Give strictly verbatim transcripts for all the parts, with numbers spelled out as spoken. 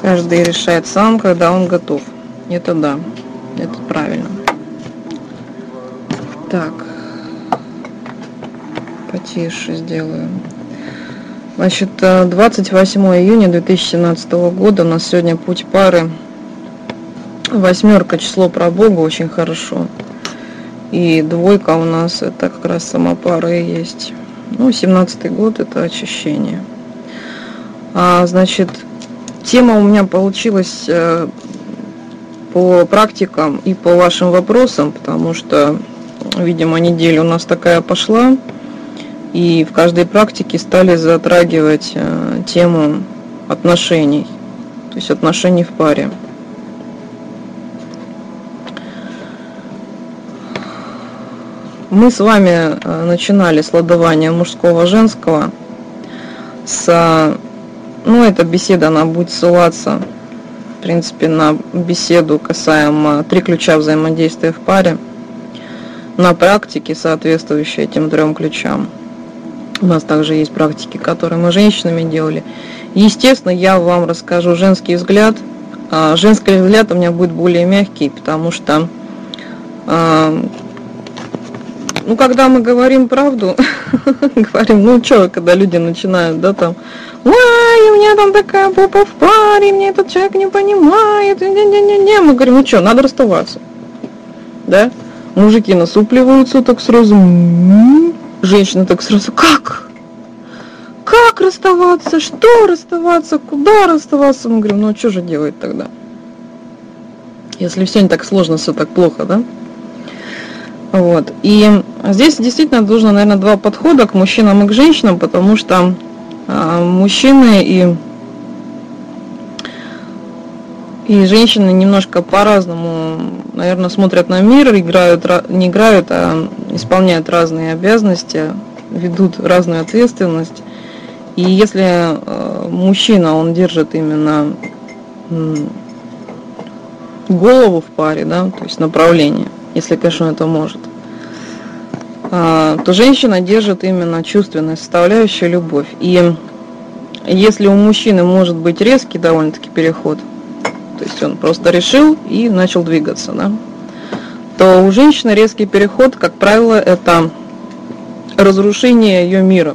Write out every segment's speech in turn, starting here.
Каждый решает сам, когда он готов. Это да, это правильно. Так, потише сделаю. Значит, двадцать восьмого июня две тысячи семнадцатого года у нас сегодня путь пары. Восьмерка, число про Бога, очень хорошо. И двойка у нас это как раз сама пара и есть. Ну, семнадцатый год это очищение. А, значит, тема у меня получилась э, по практикам и по вашим вопросам, потому что, видимо, неделя у нас такая пошла. И в каждой практике стали затрагивать э, тему отношений, то есть отношений в паре. Мы с вами э, начинали с ладования мужского-женского, с, ну, эта беседа, она будет ссылаться, в принципе, на беседу касаемо три ключа взаимодействия в паре, на практике, соответствующие этим трем ключам. У нас также есть практики, которые мы женщинами делали. Естественно, я вам расскажу женский взгляд. Женский взгляд у меня будет более мягкий, потому что, ну, когда мы говорим правду, говорим, ну, что, когда люди начинают, да, там, ой, у меня там такая попа в паре, мне этот человек не понимает, не-не-не-не, мы говорим, ну, что, надо расставаться, да? Мужики насупливаются так сразу, женщина так сразу, как? Как расставаться? Что расставаться? Куда расставаться? Мы говорим, ну а что же делать тогда? Если все не так сложно, все так плохо, да? Вот. И здесь действительно нужно, наверное, два подхода к мужчинам и к женщинам, потому что а, мужчины и, и женщины немножко по-разному, наверное, смотрят на мир, играют, не играют, а исполняют разные обязанности, ведут разную ответственность. И если э, мужчина, он держит именно м, голову в паре, да, то есть направление, если, конечно, это может, э, то женщина держит именно чувственную составляющую, любовь. И если у мужчины может быть резкий довольно-таки переход, то есть он просто решил и начал двигаться, да, то у женщины резкий переход, как правило, это разрушение ее мира.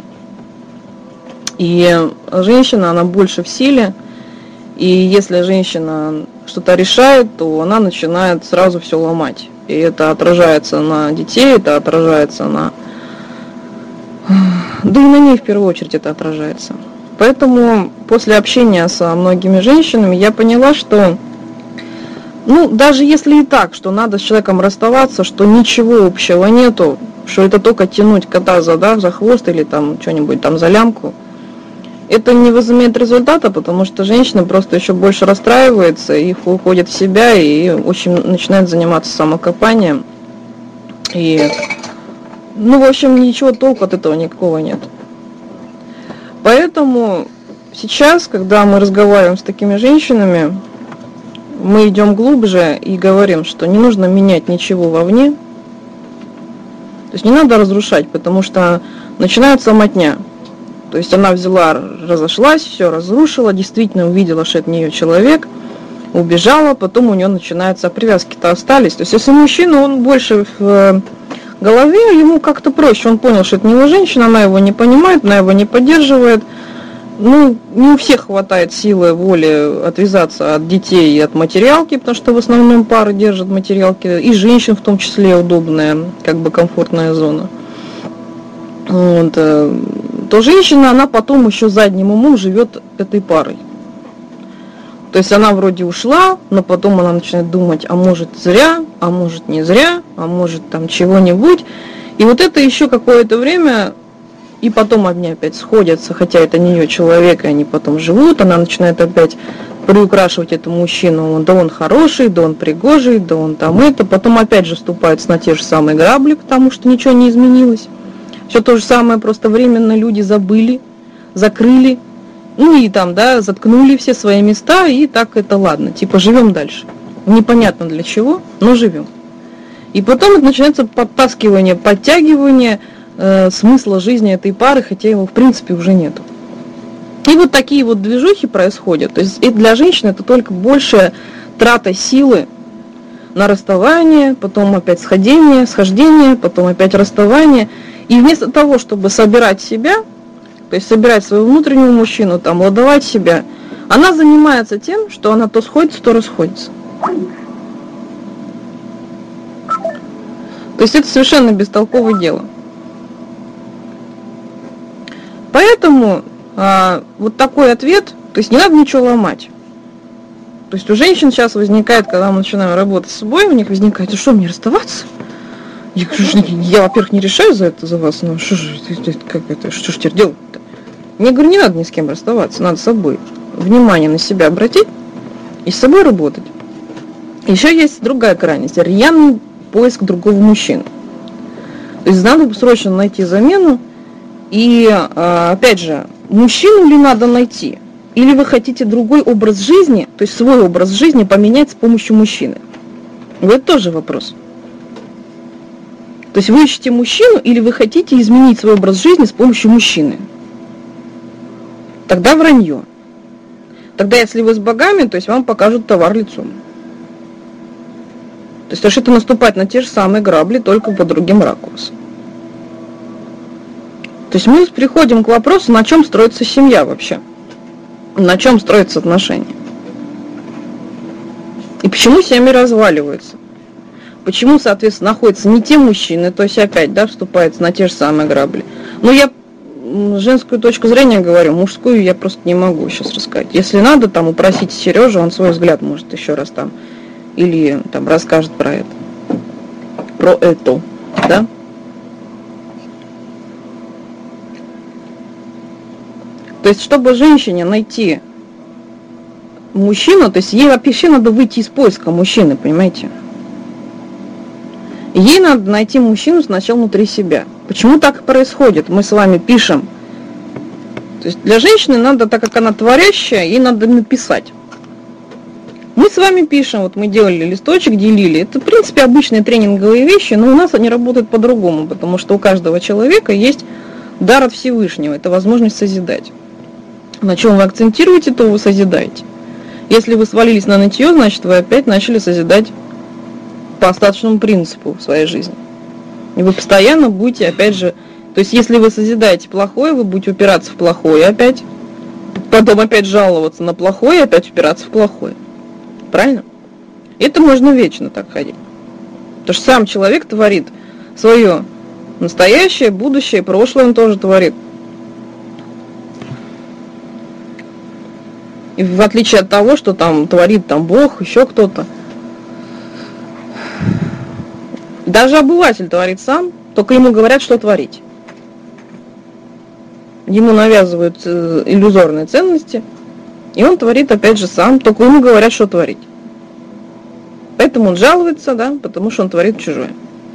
И женщина, она больше в силе, и если женщина что-то решает, то она начинает сразу все ломать. И это отражается на детей, это отражается на... Да и на ней в первую очередь это отражается. Поэтому после общения со многими женщинами я поняла, что, ну, даже если и так, что надо с человеком расставаться, что ничего общего нету, что это только тянуть кота за, да, за хвост или там что-нибудь там за лямку, это не возымеет результата, потому что женщина просто еще больше расстраивается и уходит в себя и очень начинает заниматься самокопанием. И, ну, в общем, ничего толку от этого никакого нет. Поэтому сейчас, когда мы разговариваем с такими женщинами, мы идем глубже и говорим, что не нужно менять ничего вовне. То есть не надо разрушать, потому что начинается мотня. То есть она взяла, разошлась, все разрушила, действительно увидела, что это не ее человек, убежала, потом у нее начинаются, а привязки-то остались. То есть если мужчина, он больше в голове, ему как-то проще, он понял, что это не его женщина, она его не понимает, она его не поддерживает. Ну, не у всех хватает силы, воли отвязаться от детей и от материалки, потому что в основном пары держат материалки, и женщин в том числе удобная, как бы комфортная зона. Вот. То женщина, она потом еще задним умом живет этой парой. То есть она вроде ушла, но потом она начинает думать, а может зря, а может не зря, а может там чего-нибудь. И вот это еще какое-то время, и потом они опять сходятся, хотя это не ее человек, и они потом живут, она начинает опять приукрашивать этому мужчину, да он хороший, да он пригожий, да он там это, потом опять же вступаются на те же самые грабли, потому что ничего не изменилось. Все то же самое, просто временно люди забыли, закрыли, ну и там, да, заткнули все свои места, и так это ладно, типа живем дальше. Непонятно для чего, но живем. И потом это начинается подтаскивание, подтягивание э, смысла жизни этой пары, хотя его в принципе уже нету. И вот такие вот движухи происходят. То есть и для женщины это только большая трата силы на расставание, потом опять сходение, схождение, потом опять расставание. И вместо того, чтобы собирать себя, то есть собирать своего внутреннего мужчину, там, ладовать себя, она занимается тем, что она то сходится, то расходится. То есть это совершенно бестолковое дело. Поэтому а, вот такой ответ, то есть не надо ничего ломать. То есть у женщин сейчас возникает, когда мы начинаем работать с собой, у них возникает, а что, мне расставаться? Я, я, во-первых, не решаю за это, за вас, но что же, как это, что ж теперь делать-то? Я говорю, не надо ни с кем расставаться, надо с собой внимание на себя обратить и с собой работать. Еще есть другая крайность, рьяный поиск другого мужчины. То есть надо срочно найти замену, и, опять же, мужчину ли надо найти? Или вы хотите другой образ жизни, то есть свой образ жизни поменять с помощью мужчины? Вот это тоже вопрос. То есть вы ищете мужчину, или вы хотите изменить свой образ жизни с помощью мужчины? Тогда вранье. Тогда, если вы с богами, то есть вам покажут товар лицом. То есть, то есть это наступать на те же самые грабли, только по другим ракурсам. То есть мы приходим к вопросу, на чем строится семья вообще. На чем строятся отношения. И почему семьи разваливаются. Почему, соответственно, находятся не те мужчины, то есть опять, да, вступается на те же самые грабли. Но я женскую точку зрения говорю, мужскую я просто не могу сейчас рассказать. Если надо, там, упросите Сережу, он свой взгляд может еще раз там, или там расскажет про это. Про это, да? То есть, чтобы женщине найти мужчину, то есть ей вообще надо выйти из поиска мужчины, понимаете? Ей надо найти мужчину сначала внутри себя. Почему так и происходит? Мы с вами пишем. То есть для женщины надо, так как она творящая, ей надо написать. Мы с вами пишем, вот мы делали листочек, делили. Это, в принципе, обычные тренинговые вещи, но у нас они работают по-другому, потому что у каждого человека есть дар от Всевышнего, это возможность созидать. На чем вы акцентируете, то вы созидаете. Если вы свалились на нытье, значит вы опять начали созидать по остаточному принципу в своей жизни. И вы постоянно будете, опять же, то есть если вы созидаете плохое, вы будете упираться в плохое опять, потом опять жаловаться на плохое, опять упираться в плохое. Правильно? Это можно вечно так ходить. Потому что сам человек творит свое настоящее, будущее, прошлое он тоже творит. И в отличие от того, что там творит там Бог, еще кто-то. Даже обыватель творит сам, только ему говорят, что творить. Ему навязывают иллюзорные ценности, и он творит опять же сам, только ему говорят, что творить. Поэтому он жалуется, да, потому что он творит чужое.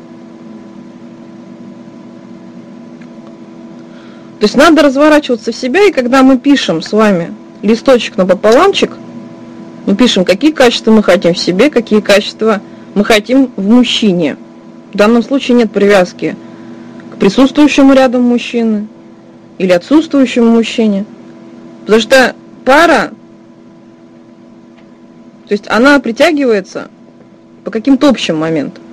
То есть надо разворачиваться в себя, и когда мы пишем с вами листочек напополамчик, мы пишем, какие качества мы хотим в себе, какие качества мы хотим в мужчине. В данном случае нет привязки к присутствующему рядом мужчине или отсутствующему мужчине. Потому что пара, то есть она притягивается по каким-то общим моментам.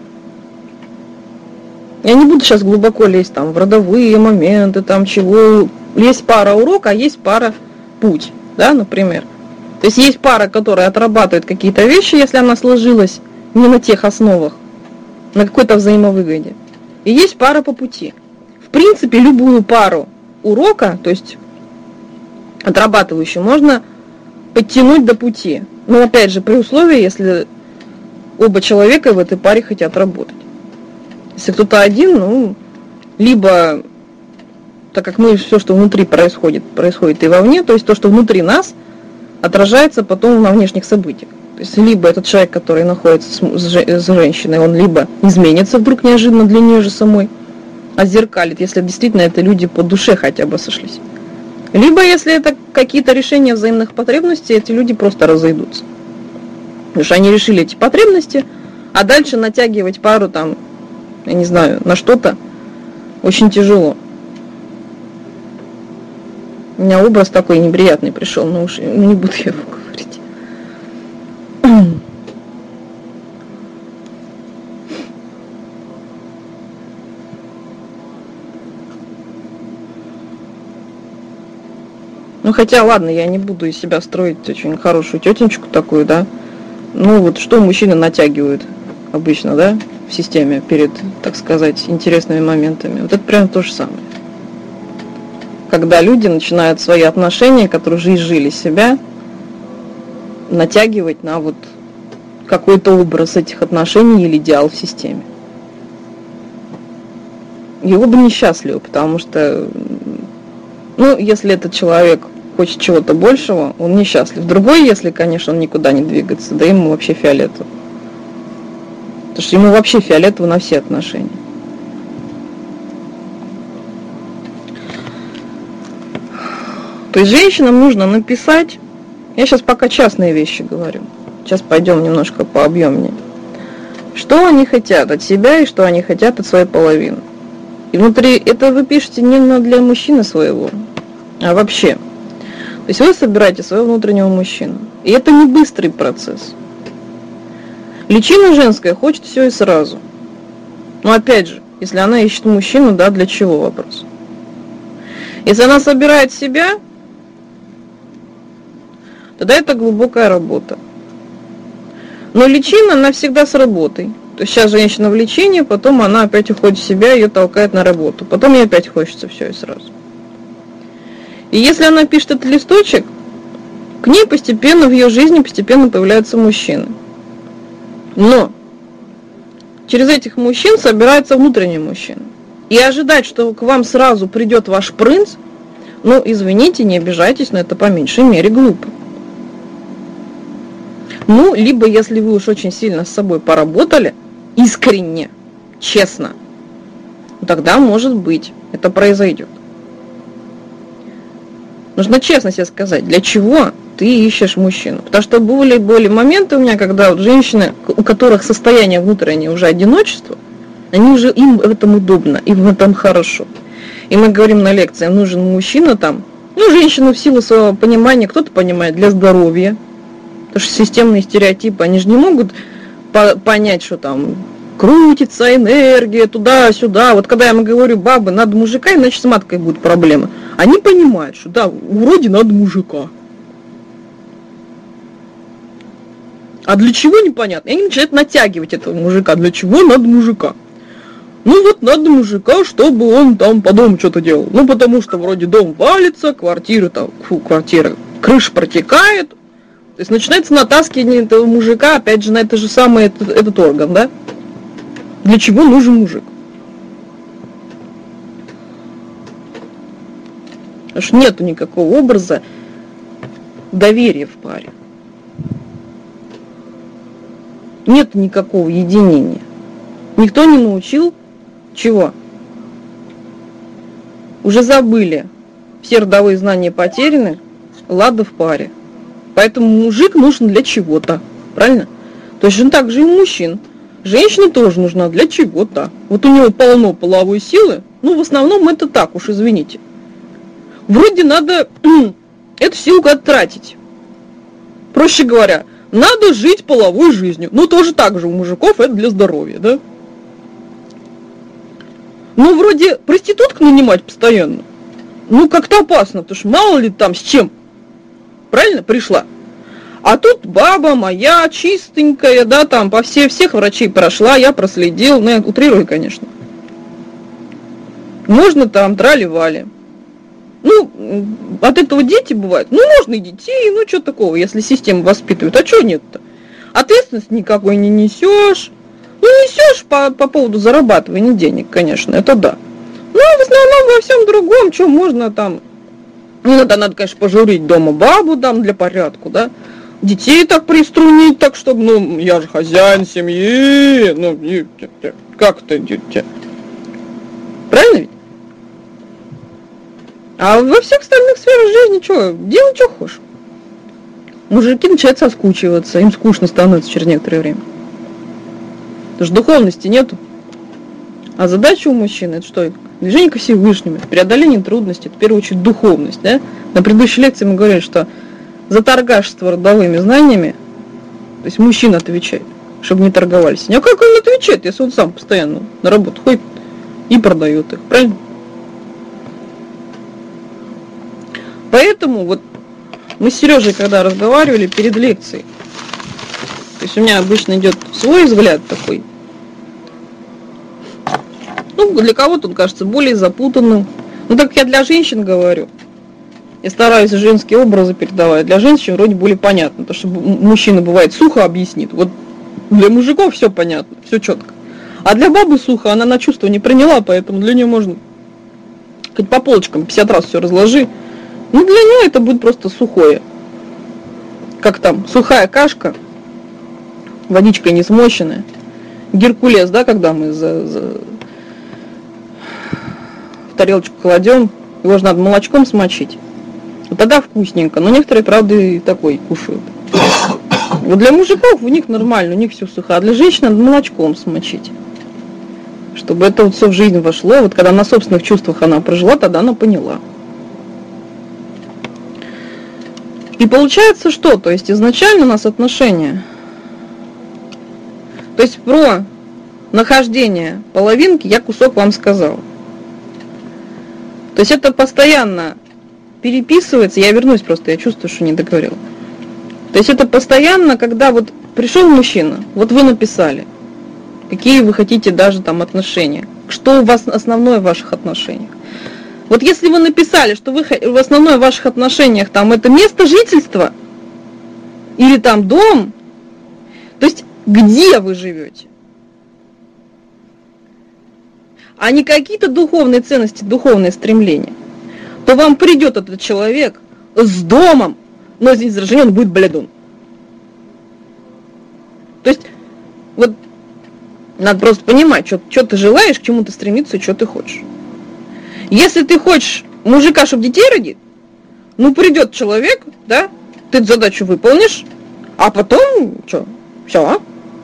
Я не буду сейчас глубоко лезть там в родовые моменты, там чего. Есть пара урок, а есть пара путь, да, например. То есть есть пара, которая отрабатывает какие-то вещи, если она сложилась не на тех основах, на какой-то взаимовыгоде. И есть пара по пути. В принципе, любую пару урока, то есть отрабатывающую, можно подтянуть до пути. Но опять же, при условии, если оба человека в этой паре хотят работать. Если кто-то один, ну, либо, так как мы все, что внутри происходит, происходит и вовне, то есть то, что внутри нас, отражается потом на внешних событиях. То есть либо этот человек, который находится с женщиной, он либо изменится вдруг неожиданно для нее же самой, озеркалит, если действительно это люди по душе хотя бы сошлись. Либо если это какие-то решения взаимных потребностей, эти люди просто разойдутся. Потому что они решили эти потребности, а дальше натягивать пару там, я не знаю, на что-то очень тяжело. У меня образ такой неприятный пришел, но уж ну, не буду я его говорить. Ну хотя ладно, я не буду из себя строить очень хорошую тетенечку такую, да. Ну вот что мужчины натягивают обычно, да, в системе перед, так сказать, интересными моментами. Вот это прям то же самое. Когда люди начинают свои отношения, которые уже изжили себя, натягивать на вот какой-то образ этих отношений или идеал в системе. И оба несчастливы, потому что, ну, если этот человек хочет чего-то большего, он несчастлив. Другой, если, конечно, он никуда не двигается, да ему вообще фиолетово. Потому что ему вообще фиолетово на все отношения. То есть женщинам нужно написать, я сейчас пока частные вещи говорю, сейчас пойдем немножко пообъемнее, что они хотят от себя и что они хотят от своей половины. И внутри, это вы пишете не для мужчины своего, а вообще. То есть вы собираете своего внутреннего мужчину. И это не быстрый процесс. Личина женская хочет все и сразу. Но опять же, если она ищет мужчину, да, для чего вопрос? Если она собирает себя, тогда это глубокая работа. Но личина, она всегда с работой. То есть сейчас женщина в лечении, потом она опять уходит в себя, ее толкает на работу. Потом ей опять хочется все и сразу. И если она пишет этот листочек, к ней постепенно в ее жизни постепенно появляются мужчины. Но через этих мужчин собирается внутренний мужчина. И ожидать, что к вам сразу придет ваш принц, ну, извините, не обижайтесь, но это по меньшей мере глупо. Ну, либо если вы уж очень сильно с собой поработали, искренне, честно, тогда, может быть, это произойдет. Нужно честно себе сказать, для чего ты ищешь мужчину. Потому что были, были моменты у меня, когда вот женщины, у которых состояние внутреннее уже одиночество, они уже, им в этом удобно, им в этом хорошо. И мы говорим на лекции, нужен мужчина там, ну, женщина в силу своего понимания, кто-то понимает, для здоровья. Потому что системные стереотипы, они же не могут по- понять, что там крутится энергия туда-сюда. Вот когда я ему говорю, бабы, надо мужика, иначе с маткой будут проблемы. Они понимают, что да, вроде надо мужика. А для чего непонятно? И они начинают натягивать этого мужика. Для чего надо мужика? Ну вот надо мужика, чтобы он там по дому что-то делал. Ну потому что вроде дом валится, квартира там, фу, квартира, крыша протекает. То есть начинается натаскивание этого мужика, опять же, на это же самое, этот, этот орган, да? Для чего нужен мужик? Потому что нету никакого образа доверия в паре. Нет никакого единения. Никто не научил чего? Уже забыли. Все родовые знания потеряны, лада в паре. Поэтому мужик нужен для чего-то. Правильно? Точно так же и мужчин. Женщина тоже нужна для чего-то. Вот у него полно половой силы. Ну, в основном это так уж, извините. Вроде надо эту силу куда-то тратить. Проще говоря, надо жить половой жизнью. Ну, тоже так же у мужиков это для здоровья, да? Ну, вроде проститутку нанимать постоянно. Ну, как-то опасно, потому что мало ли там с чем. Правильно? Пришла. А тут баба моя, чистенькая, да, там по все, всех врачей прошла, я проследил, ну, я утрирую, конечно. Можно там трали-вали. Ну, от этого дети бывают. Ну, можно и детей, ну, что такого, если система воспитывает. А что нет-то? Ответственность никакой не несешь. Ну, несешь по, по поводу зарабатывания денег, конечно, это да. Ну, в основном во всем другом, что можно там. Ну, иногда надо, конечно, пожурить дома бабу там для порядку, да. Детей так приструнить, так, чтобы, ну, я же хозяин семьи, ну, как это, дитя? Правильно ведь? А во всех остальных сферах жизни что, делай, что хочешь. Мужики начинают соскучиваться, им скучно становится через некоторое время. Потому что духовности нету. А задача у мужчины, это что? движение ко Всевышнему, это преодоление трудностей, это в первую очередь духовность. Да? На предыдущей лекции мы говорили, что за торгашество родовыми знаниями, то есть мужчина отвечает, чтобы не торговались. А как он отвечает, если он сам постоянно на работу ходит и продает их, правильно? Поэтому вот мы с Сережей, когда разговаривали перед лекцией, то есть у меня обычно идет свой взгляд такой, ну, для кого-то он кажется более запутанным. Ну, так как я для женщин говорю, я стараюсь женские образы передавать, для женщин вроде более понятно, потому что мужчина бывает сухо объяснит, вот для мужиков все понятно, все четко. А для бабы сухо, она на чувство не приняла, поэтому для нее можно хоть по полочкам пятьдесят раз все разложи. Ну, для нее это будет просто сухое. Как там, сухая кашка, водичкой не смоченная. Геркулес, да, когда мы за, за... в тарелочку кладем, его же надо молочком смочить. Вот тогда вкусненько, но некоторые, правда, и такой кушают. Вот для мужиков у них нормально, у них все сухо, а для женщин надо молочком смочить. Чтобы это вот все в жизнь вошло, вот когда на собственных чувствах она прожила, тогда она поняла. И получается что? То есть изначально у нас отношения. То есть про нахождение половинки я кусок вам сказала. То есть это постоянно переписывается, я вернусь просто, я чувствую, что не договорила. То есть это постоянно, когда вот пришел мужчина, вот вы написали, какие вы хотите даже там отношения, что у вас основное в ваших отношениях. Вот если вы написали, что вы в основной в ваших отношениях там это место жительства или там дом, то есть где вы живете, а не какие-то духовные ценности, духовные стремления, то вам придет этот человек с домом, но извините за выражение, он будет блядун. То есть вот надо просто понимать, что, что ты желаешь, к чему ты стремиться и что ты хочешь. Если ты хочешь мужика, чтобы детей родить, ну придет человек, да, ты эту задачу выполнишь, а потом, что, все.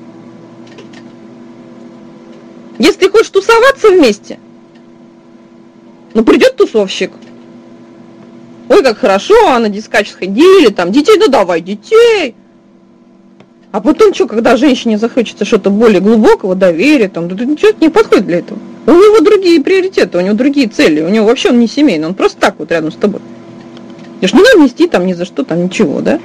Если ты хочешь тусоваться вместе, ну придет тусовщик. Ой, как хорошо, а на дискач сходили, там, детей, да давай детей. А потом что, когда женщине захочется что-то более глубокого, доверия, там, да, ничего не подходит для этого. У него другие приоритеты, у него другие цели, у него вообще он не семейный, он просто так вот рядом с тобой. И ж не надо нести там ни за что, там ничего, да?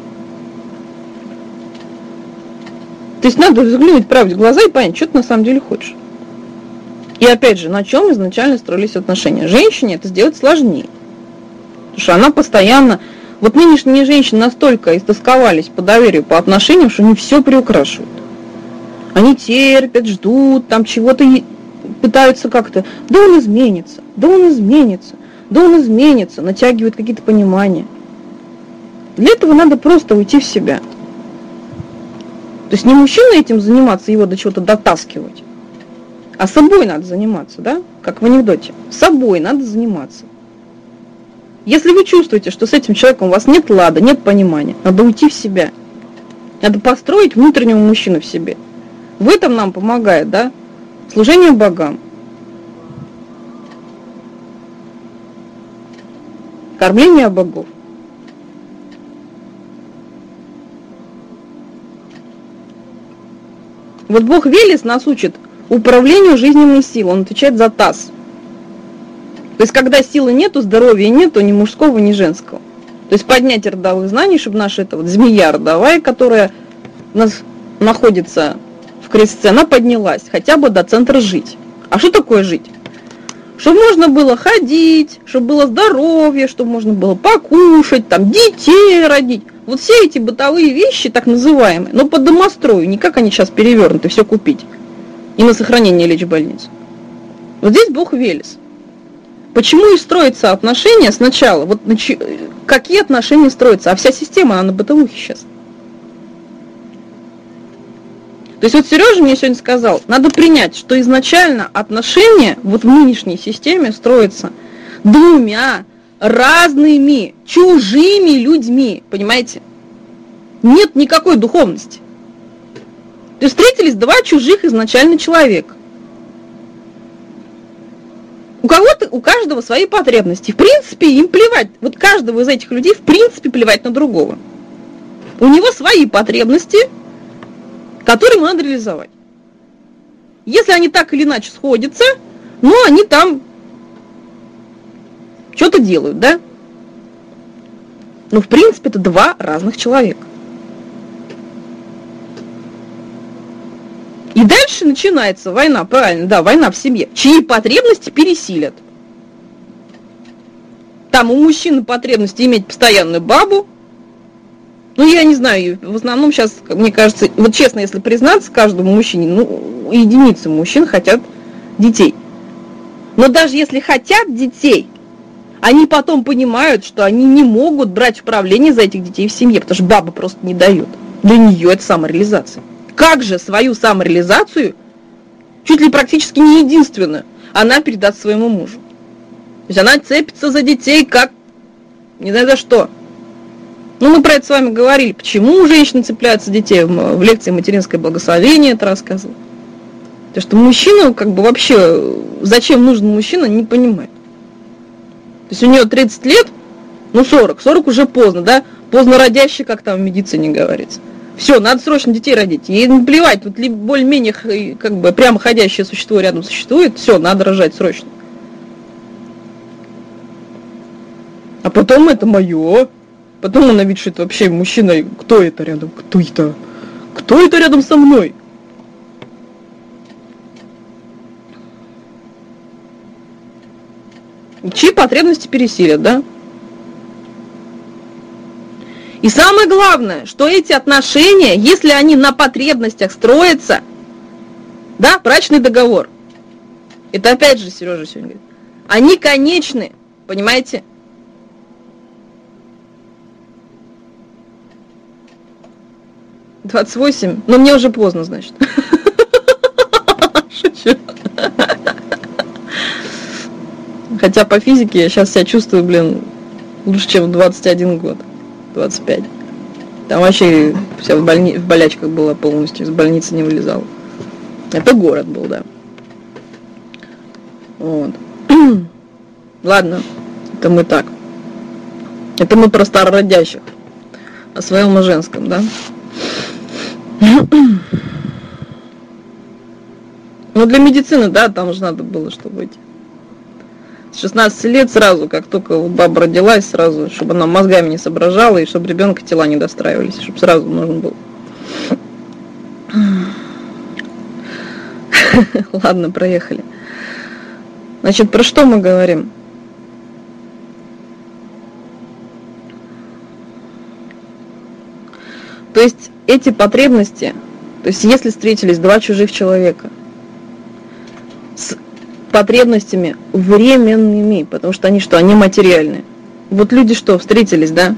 То есть надо взглянуть правде в глаза и понять, что ты на самом деле хочешь. И опять же, на чем изначально строились отношения. Женщине это сделать сложнее. Потому что она постоянно... Вот нынешние женщины настолько истосковались по доверию, по отношениям, что они все приукрашивают. Они терпят, ждут, там чего-то пытаются как-то... Да он изменится, да он изменится, да он изменится, натягивают какие-то понимания. Для этого надо просто уйти в себя. То есть не мужчина этим заниматься, его до чего-то дотаскивать, а собой надо заниматься, да? Как в анекдоте. Собой надо заниматься. Если вы чувствуете, что с этим человеком у вас нет лада, нет понимания, надо уйти в себя. Надо построить внутреннего мужчину в себе. В этом нам помогает, да, служение богам, кормление богов. Вот Бог Велес нас учит управлению жизненной силой, он отвечает за таз. То есть, когда силы нету, здоровья нету, ни мужского, ни женского. То есть, поднять родовых знаний, чтобы наша эта вот змея родовая, которая у нас находится в крестце, она поднялась хотя бы до центра жить. А что такое жить? Чтобы можно было ходить, чтобы было здоровье, чтобы можно было покушать, там, детей родить. Вот все эти бытовые вещи, так называемые, но по домострою, не как они сейчас перевернуты, все купить. И на сохранение лечь в больницу. Вот здесь Бог Велес. Почему и строятся отношения сначала? Вот какие отношения строятся? А вся система, она на бытовухе сейчас. То есть вот Сережа мне сегодня сказал, надо принять, что изначально отношения вот в нынешней системе строятся двумя разными, чужими людьми, понимаете? Нет никакой духовности. То есть встретились два чужих изначально человека. У кого-то, у каждого свои потребности. В принципе, им плевать. Вот каждого из этих людей, в принципе, плевать на другого. У него свои потребности, которые ему надо реализовать. Если они так или иначе сходятся, ну, они там что-то делают, да? Но, в принципе, это два разных человека. И дальше начинается война, правильно, да, война в семье, чьи потребности пересилят. Там у мужчины потребности иметь постоянную бабу. Ну, я не знаю, в основном сейчас, мне кажется, вот честно, если признаться, каждому мужчине, ну, единицы мужчин хотят детей. Но даже если хотят детей, они потом понимают, что они не могут брать управление за этих детей в семье, потому что баба просто не дает. Для нее это самореализация. Как же свою самореализацию, чуть ли практически не единственную, она передаст своему мужу? То есть она цепится за детей, как не знаю за что. Ну, мы про это с вами говорили, почему женщины цепляются за детей. В лекции «Материнское благословение» это рассказывал. Потому что мужчина, как бы вообще, зачем нужен мужчина, не понимает. То есть у нее тридцать лет, ну сорок, сорок уже поздно, да? Поздно родящий, как там в медицине говорится. Все, надо срочно детей родить. Ей не плевать, вот либо более-менее как бы прямо ходящее существо рядом существует, все, надо рожать срочно. А потом это мое. Потом она видит, что это вообще мужчина. Кто это рядом? Кто это? Кто это рядом со мной? Чьи потребности пересилят, да? И самое главное, что эти отношения, если они на потребностях строятся, да, брачный договор, это опять же Сережа сегодня говорит, они конечны, понимаете? двадцать восемь, но мне уже поздно, значит. Шучу. Хотя по физике я сейчас себя чувствую, блин, лучше, чем в двадцать один год. двадцать пять. Там вообще вся в, больни... в болячках была полностью, из больницы не вылезала. Это город был, да. Вот. Ладно, это мы так. Это мы про старородящих. О своем и женском, да. Ну, для медицины, да, там же надо было, чтобы эти... С шестнадцати лет сразу, как только баба родилась, сразу, чтобы она мозгами не соображала, и чтобы ребенка тела не достраивались, чтобы сразу нужен был. Ладно, проехали. Значит, про что мы говорим? То есть эти потребности, то есть если встретились два чужих человека с потребностями временными, потому что они что, они материальные. Вот люди что, встретились, да?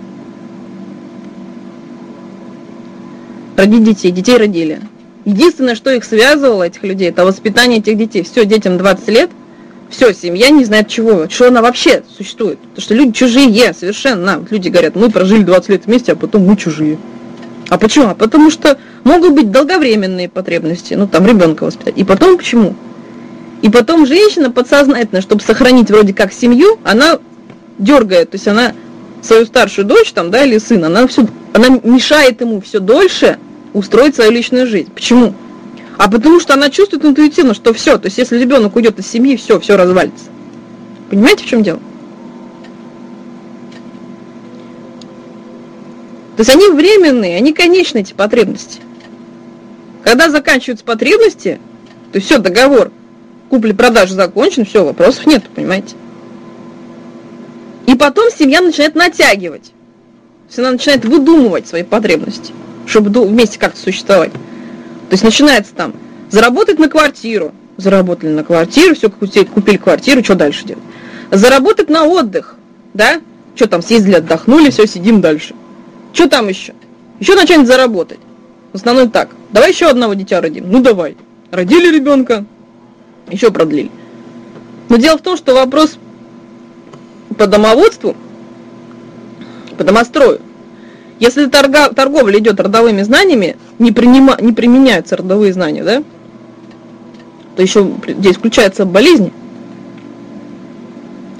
Родить детей, детей родили. Единственное, что их связывало, этих людей, это воспитание этих детей. Все, детям двадцать лет, все, семья не знает чего, что она вообще существует. Потому что люди чужие, совершенно. Вот люди говорят, мы прожили двадцать лет вместе, а потом мы чужие. А почему? А потому что могут быть долговременные потребности, ну там ребенка воспитать. И потом почему? И потом женщина подсознательно, чтобы сохранить вроде как семью, она дергает, то есть она свою старшую дочь там, да, или сына, она все, она мешает ему все дольше устроить свою личную жизнь. Почему? А потому что она чувствует интуитивно, что все, то есть если ребенок уйдет из семьи, все, все развалится. Понимаете, в чем дело? То есть они временные, они конечны, эти потребности. Когда заканчиваются потребности, то есть все, договор купли-продажи закончен, все, вопросов нет, понимаете? И потом семья начинает натягивать. То есть она начинает выдумывать свои потребности, чтобы вместе как-то существовать. То есть начинается там заработать на квартиру. Заработали на квартиру, все, купили квартиру, что дальше делать? Заработать на отдых, да? Что там, съездили, отдохнули, все, сидим дальше. Что там еще? Еще на что-нибудь заработать. В основном так. Давай еще одного дитя родим. Ну давай. Родили ребенка, еще продлили. Но дело в том, что вопрос по домоводству, по домострою, если торга, торговля идет родовыми знаниями, не, принима, не применяются родовые знания, да, то еще здесь включаются болезни.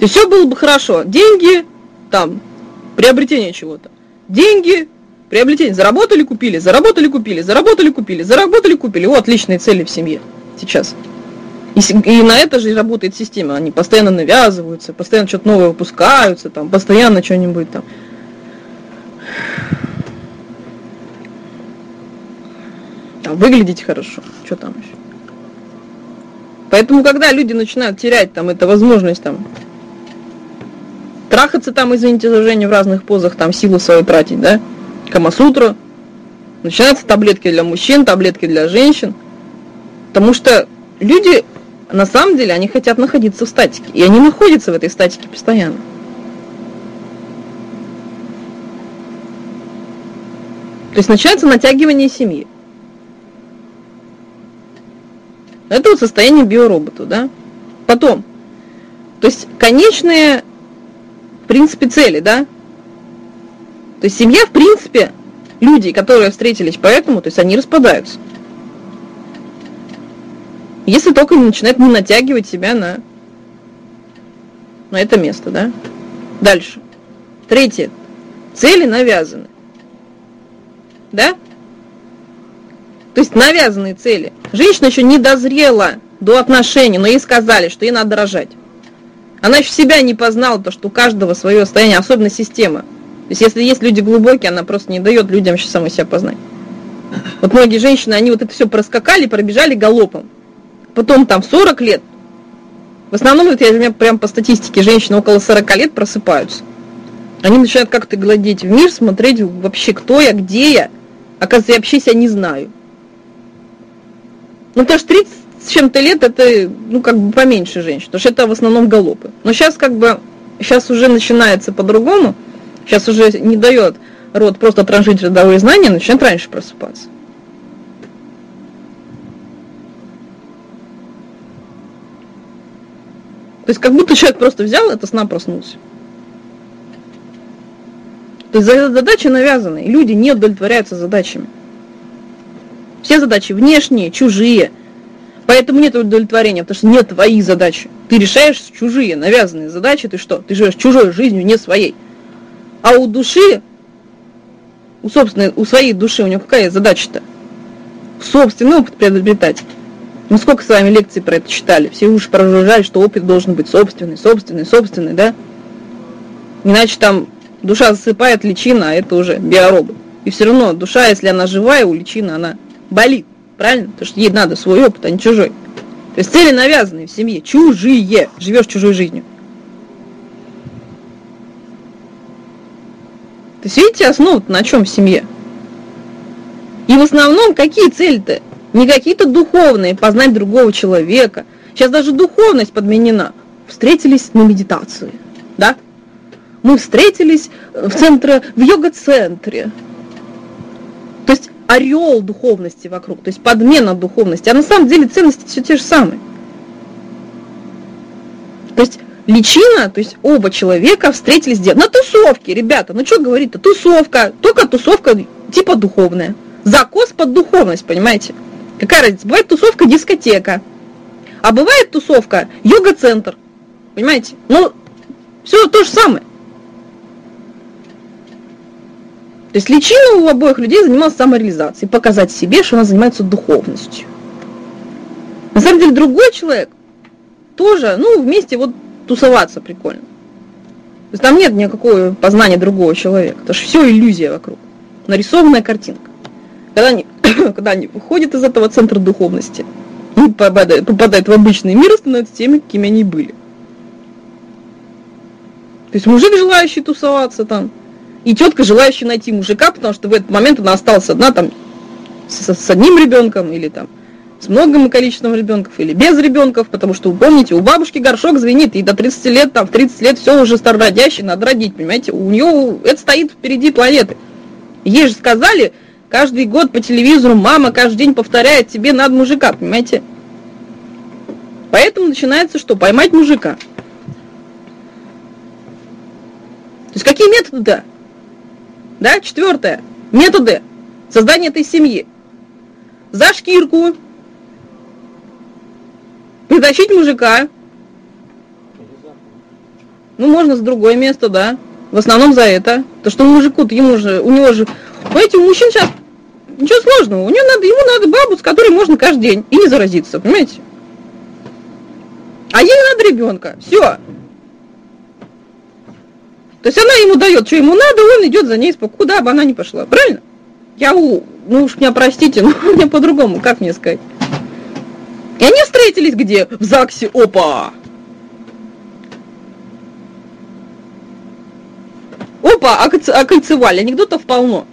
То есть все было бы хорошо. Деньги, там, приобретение чего-то. Деньги, приобретение. Заработали, купили, заработали, купили, заработали, купили, заработали, купили. Вот личные цели в семье сейчас. И, и на это же и работает система. Они постоянно навязываются, постоянно что-то новое выпускаются, там, постоянно что-нибудь там. Там выглядеть хорошо. Что там еще? Поэтому, когда люди начинают терять там эту возможность там трахаться там, извините за выражение, в разных позах, там силу свою тратить, да, Камасутру, начинаются таблетки для мужчин, таблетки для женщин, потому что люди, на самом деле, они хотят находиться в статике, и они находятся в этой статике постоянно. То есть начинается натягивание семьи. Это вот состояние биоробота, да. Потом, то есть конечные, в принципе, цели, да. То есть семья, в принципе, люди, которые встретились поэтому, то есть они распадаются. Если только не начинают не натягивать себя на, на это место, да. Дальше. Третье. Цели навязаны. Да? То есть навязанные цели. Женщина еще не дозрела до отношений, но ей сказали, что ей надо рожать. Она еще себя не познала, то, что у каждого свое состояние, особенно система. То есть если есть люди глубокие, она просто не дает людям еще самой себя познать. Вот многие женщины, они вот это все проскакали, пробежали галопом. Потом там в сорок лет, в основном, это я у меня прям по статистике, женщины около сорока лет просыпаются. Они начинают как-то глядеть в мир, смотреть вообще, кто я, где я. Оказывается, я вообще себя не знаю. Ну, потому что тридцать с чем-то лет это, ну, как бы поменьше женщин, потому что это в основном галопы. Но сейчас как бы, сейчас уже начинается по-другому, сейчас уже не дает род просто транжить родовые знания, начинает раньше просыпаться. То есть как будто человек просто взял это сна, проснулся. То есть задачи навязаны, и люди не удовлетворяются задачами. Все задачи внешние, чужие. Поэтому нет удовлетворения, потому что нет твоих задач. Ты решаешь чужие, навязанные задачи, ты что? Ты живешь чужой жизнью, не своей. А у души, у собственной, у своей души, у нее какая задача-то? Собственный опыт приобретать. Мы сколько с вами лекций про это читали? Все уши прожужжали, что опыт должен быть собственный, собственный, собственный, да? Иначе там душа засыпает, личина, а это уже биоробот. И все равно душа, если она живая, у личины она болит, правильно? Потому что ей надо свой опыт, а не чужой. То есть цели навязанные в семье, чужие, живешь чужой жизнью. То есть видите, основа-то на чем в семье? И в основном какие цели-то? Не какие-то духовные, познать другого человека. Сейчас даже духовность подменена. Встретились на медитации, да? Мы встретились в центре, в йога-центре. То есть ореол духовности вокруг, то есть подмена духовности. А на самом деле ценности все те же самые. То есть личина, то есть оба человека встретились где? На тусовке, ребята. Ну что говорить-то? Тусовка, только тусовка типа духовная. Закос под духовность, понимаете? Какая разница? Бывает тусовка дискотека, а бывает тусовка йога-центр. Понимаете? Ну, все то же самое. То есть личина у обоих людей занималась самореализацией, показать себе, что она занимается духовностью. На самом деле другой человек тоже, ну, вместе вот тусоваться прикольно. То есть там нет никакого познания другого человека, потому что все иллюзия вокруг, нарисованная картинка. Когда они, когда они выходят из этого центра духовности, попадают, попадают в обычный мир и становятся теми, какими они были. То есть мужик, желающий тусоваться там, и тетка, желающая найти мужика, потому что в этот момент она осталась одна там с, с одним ребенком, или там с многим количеством ребенков, или без ребенков, потому что, вы помните, у бабушки горшок звенит, и до тридцати лет, там в тридцать лет все уже старородящий, надо родить, понимаете, у нее это стоит впереди планеты. Ей же сказали, каждый год по телевизору мама каждый день повторяет, тебе надо мужика, понимаете. Поэтому начинается что? Поймать мужика. То есть какие методы, да? Да, четвертое. Методы создания этой семьи. За шкирку. Притащить мужика. Ну, можно с другое место, да. В основном за это. То, что мужику-то, ему же, у него же... Понимаете, у мужчин сейчас ничего сложного. У него надо, ему надо бабу, с которой можно каждый день и не заразиться, понимаете? А ей надо ребенка. Все. То есть она ему дает, что ему надо, он идет за ней, куда бы она ни пошла. Правильно? Я, ну уж меня простите, но мне по-другому, как мне сказать? И они встретились где? В ЗАГСе. Опа! Опа, окольцевали. Анекдотов полно.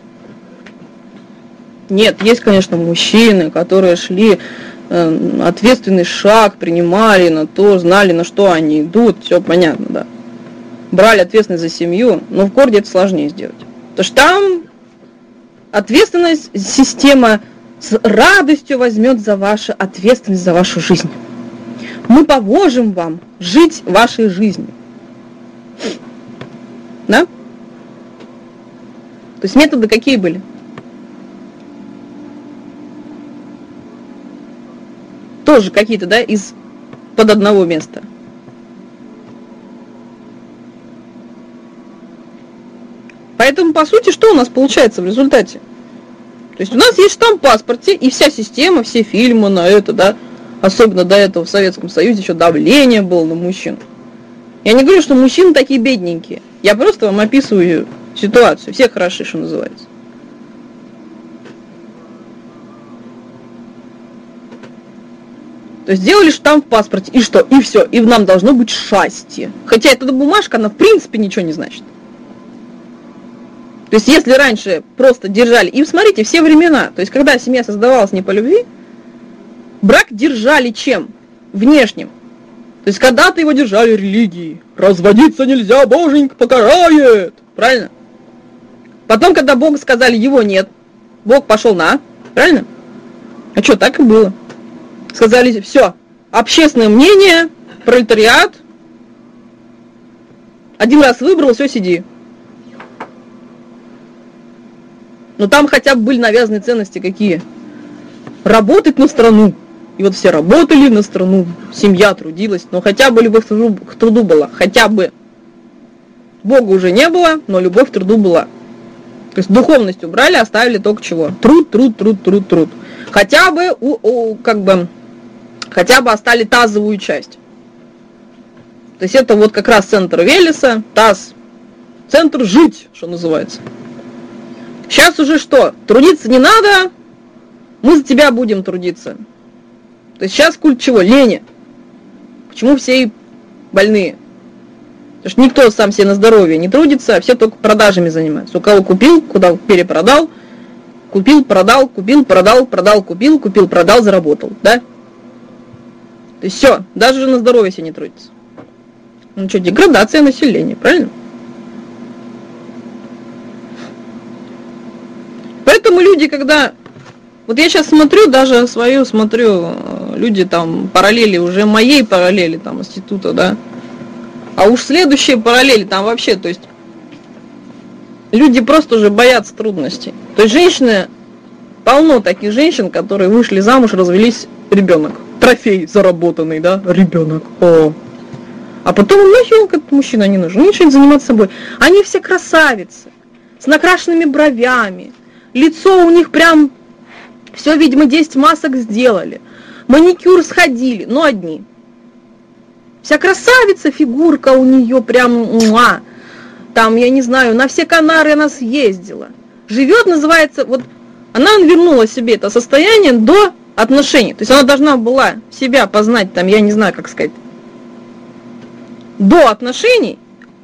Нет, есть, конечно, мужчины, которые шли, э, ответственный шаг принимали на то, знали, на что они идут, все понятно, да. Брали ответственность за семью, но в городе это сложнее сделать. Потому что там ответственность, система с радостью возьмет за вашу ответственность за вашу жизнь. Мы поможем вам жить вашей жизнью. Да? То есть методы какие были? Тоже какие-то, да, из под одного места. Поэтому, по сути, что у нас получается в результате? То есть у нас есть штамп в паспорте, и вся система, все фильмы на это, да, особенно до этого в Советском Союзе еще давление было на мужчин. Я не говорю, что мужчины такие бедненькие. Я просто вам описываю ситуацию. Все хороши, что называется. То есть сделали штамп в паспорте, и что? И все. И нам должно быть счастье. Хотя эта бумажка, она в принципе ничего не значит. То есть если раньше просто держали... И смотрите, все времена. То есть когда семья создавалась не по любви, брак держали чем? Внешним. То есть когда-то его держали религией. Разводиться нельзя, Боженька покарает. Правильно? Потом, когда Богу сказали, его нет, Бог пошел на. Правильно? А что, так и было. Сказали, все, общественное мнение, пролетариат. Один раз выбрал, все, сиди. Но там хотя бы были навязаны ценности какие? Работать на страну. И вот все работали на страну, семья трудилась, но хотя бы любовь к труду была, хотя бы. Бога уже не было, но любовь к труду была. То есть духовность убрали, оставили только чего? Труд, труд, труд, труд, труд. Хотя бы, у, у, как бы, хотя бы оставили тазовую часть. То есть это вот как раз центр Велеса, таз, центр жить, что называется. Сейчас уже что? Трудиться не надо, мы за тебя будем трудиться. То есть сейчас культ чего? Лени. Почему все больные? Потому что никто сам себе на здоровье не трудится, а все только продажами занимаются. У кого купил, куда перепродал, купил, продал, купил, продал, продал, купил, купил, продал, заработал, да? То есть все, даже на здоровье себе не трудится. Ну что, деградация населения, правильно? Поэтому люди, когда... Вот я сейчас смотрю, даже свою смотрю, люди там параллели, уже моей параллели, там, института, да. А уж следующие параллели там вообще, то есть люди просто уже боятся трудностей. То есть женщины, полно таких женщин, которые вышли замуж, развелись, ребенок. Трофей заработанный, да, ребенок. О. А потом, нахер этот мужчина не нужен, ничего не заниматься собой. Они все красавицы, с накрашенными бровями, лицо у них прям, все, видимо, десять масок сделали, маникюр сходили, но одни. Вся красавица, фигурка у нее прям, муа, там, я не знаю, на все Канары она съездила. Живет, называется, вот, она вернула себе это состояние до отношений. То есть она должна была себя познать, там, я не знаю, как сказать, до отношений,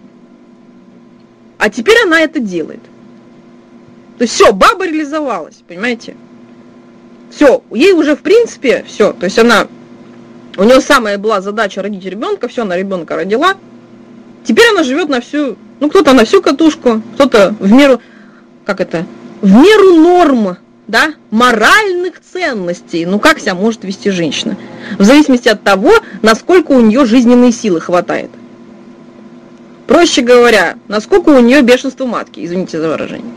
а теперь она это делает. То есть все, баба реализовалась, понимаете? Все, ей уже в принципе все, то есть она, у нее самая была задача родить ребенка, все, она ребенка родила. Теперь она живет на всю, ну кто-то на всю катушку, кто-то в меру, как это, в меру норм, да, моральных ценностей. Ну как себя может вести женщина? В зависимости от того, насколько у нее жизненной силы хватает. Проще говоря, насколько у нее бешенство матки, извините за выражение.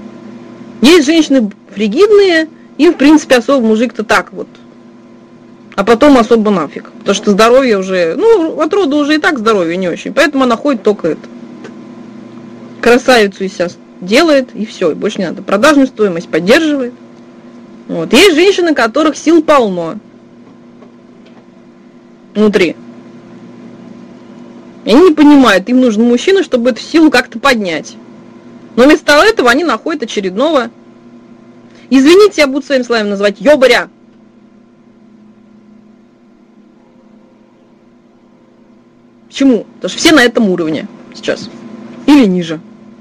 Есть женщины фригидные, им, в принципе, особо мужик-то так вот. а потом особо нафиг. Потому что здоровье уже, ну, от рода уже и так здоровье не очень. Поэтому она ходит только это. Красавицу из себя делает, и все, и больше не надо. Продажную стоимость поддерживает. Вот. Есть женщины, у которых сил полно. Внутри. И они не понимают, им нужен мужчина, чтобы эту силу как-то поднять. Но вместо этого они находят очередного. Извините, я буду своими словами называть ёбаря. Почему? Потому что все на этом уровне сейчас. Или ниже.